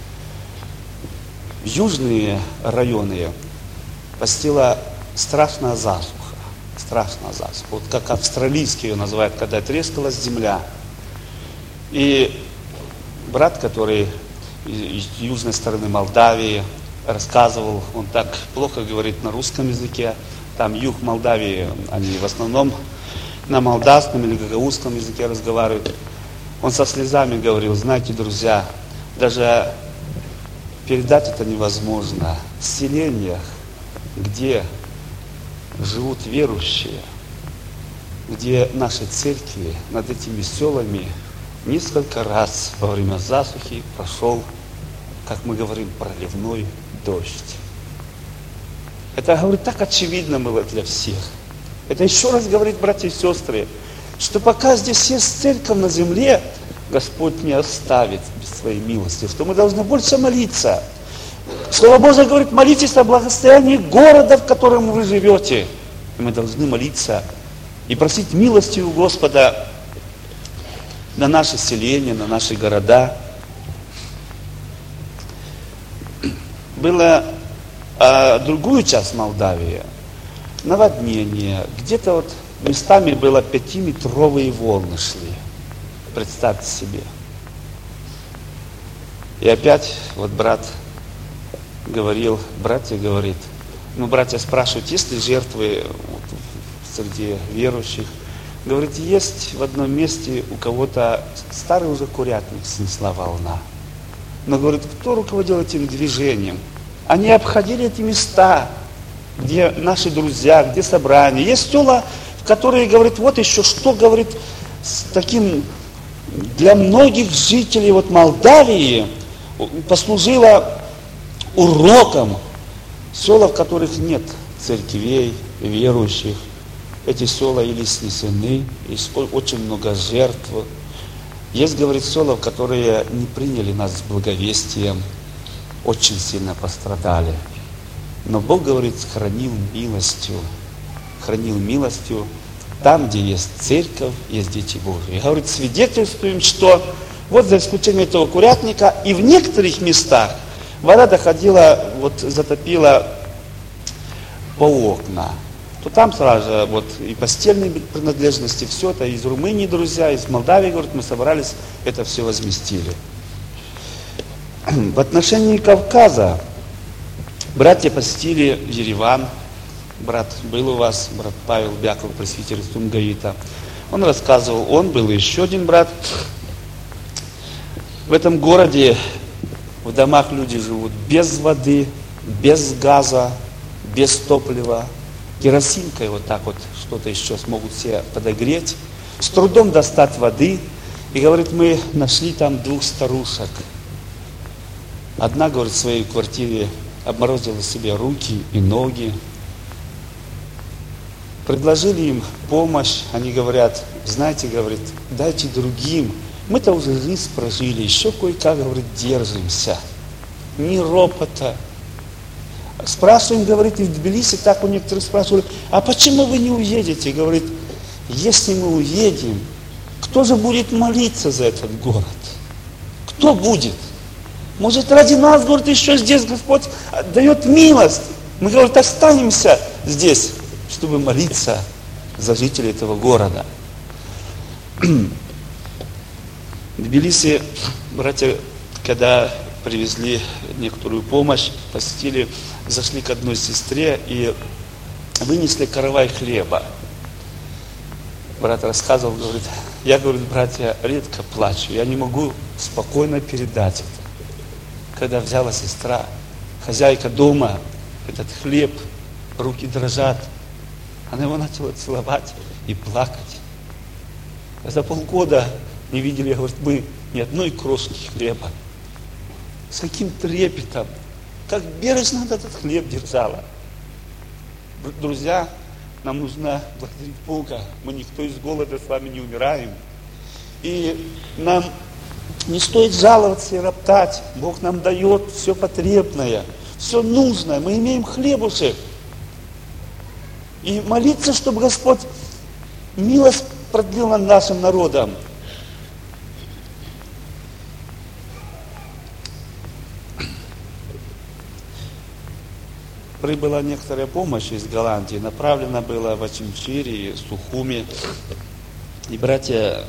южные районы постигла страшная засуха. Страшная засуха. Вот как австралийские ее называют, когда трескалась земля. И брат, который из южной стороны Молдавии, рассказывал, он так плохо говорит на русском языке, там юг Молдавии, они в основном на молдавском или гагаузском языке разговаривают. Он со слезами говорил, знаете, друзья, даже передать это невозможно. В селениях, где живут верующие, где наши церкви над этими селами несколько раз во время засухи прошел, как мы говорим, проливной дождь. Это, говорит, так очевидно было для всех. Это еще раз говорит, братья и сестры, что пока здесь есть церковь на земле, Господь не оставит без своей милости, что мы должны больше молиться. Слово Божие говорит, молитесь о благосостоянии города, в котором вы живете. И мы должны молиться и просить милости у Господа на наши селения, на наши города. Было другую часть Молдавии, наводнение, где-то вот местами было 5-метровые волны шли. Представьте себе. И опять вот брат говорил, братья говорит, братья спрашивают, есть ли жертвы вот, среди верующих? Говорит, есть в одном месте у кого-то старый уже курятник снесла волна. Но, говорит, кто руководил этим движением? Они обходили эти места, где наши друзья, где собрания. Есть села, в которые, говорит, вот еще что, говорит, с таким для многих жителей вот Молдавии послужило уроком. Села, в которых нет церквей, верующих. Эти села или снесены, и очень много жертв. Есть, говорит, села, которые не приняли нас с благовестием, очень сильно пострадали. Но Бог, говорит, хранил милостью там, где есть церковь, есть дети Божьи. И, говорит, свидетельствуем, что вот за исключением этого курятника, и в некоторых местах вода доходила, вот затопила по окна. То там сразу же вот и постельные принадлежности, все это из Румынии, друзья, из Молдавии, говорит, мы собрались, это все возместили. В отношении Кавказа братья посетили Ереван. Брат был у вас, брат Павел Бяков, пресвитер из Тумгаита. Он рассказывал, он был и еще один брат. В этом городе в домах люди живут без воды, без газа, без топлива. Керосинкой вот так вот что-то еще смогут себе подогреть. С трудом достать воды. И, говорит, мы нашли там 2 старушек. Одна, говорит, в своей квартире обморозила себе руки и ноги. Предложили им помощь. Они говорят, знаете, говорит, дайте другим. Мы-то уже жизнь прожили, еще кое-как, говорит, держимся. Ни ропота. Спрашиваем, говорит, и в Тбилиси, так у некоторых спрашивали, а почему вы не уедете? Говорит, если мы уедем, кто же будет молиться за этот город? Кто будет? Может, ради нас, говорит, еще здесь Господь дает милость. Мы, говорит, останемся здесь, чтобы молиться за жителей этого города. В Тбилиси братья, когда привезли некоторую помощь, посетили, зашли к одной сестре и вынесли каравай хлеба. Брат рассказывал, говорит, я, говорит, братья, редко плачу, я не могу спокойно передать это. Когда взяла сестра, хозяйка дома, этот хлеб, руки дрожат, она его начала целовать и плакать. За полгода не видели, говорит, мы ни одной крошки хлеба. С каким трепетом, как бережно этот хлеб держала. Друзья, нам нужно благодарить Бога. Мы никто из голода с вами не умираем. И нам не стоит жаловаться и роптать. Бог нам дает все потребное, все нужное. Мы имеем хлебушек. И молиться, чтобы Господь милость продлил над нашим народом. Прибыла некоторая помощь из Голландии, направлена была в Ачимчире, Сухуми. И братья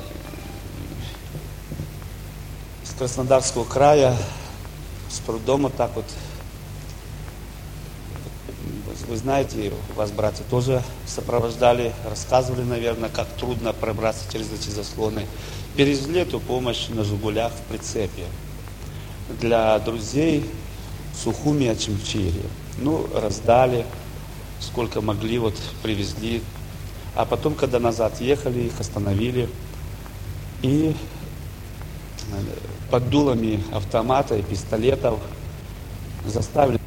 из Краснодарского края с трудом вот так вот, вы знаете, вас братья тоже сопровождали, рассказывали, наверное, как трудно пробраться через эти заслоны. Перевезли эту помощь на «Жигулях» в прицепе для друзей Сухуми и Ачимчире. Ну, раздали, сколько могли, вот привезли. А потом, когда назад ехали, их остановили. И под дулами автомата и пистолетов заставили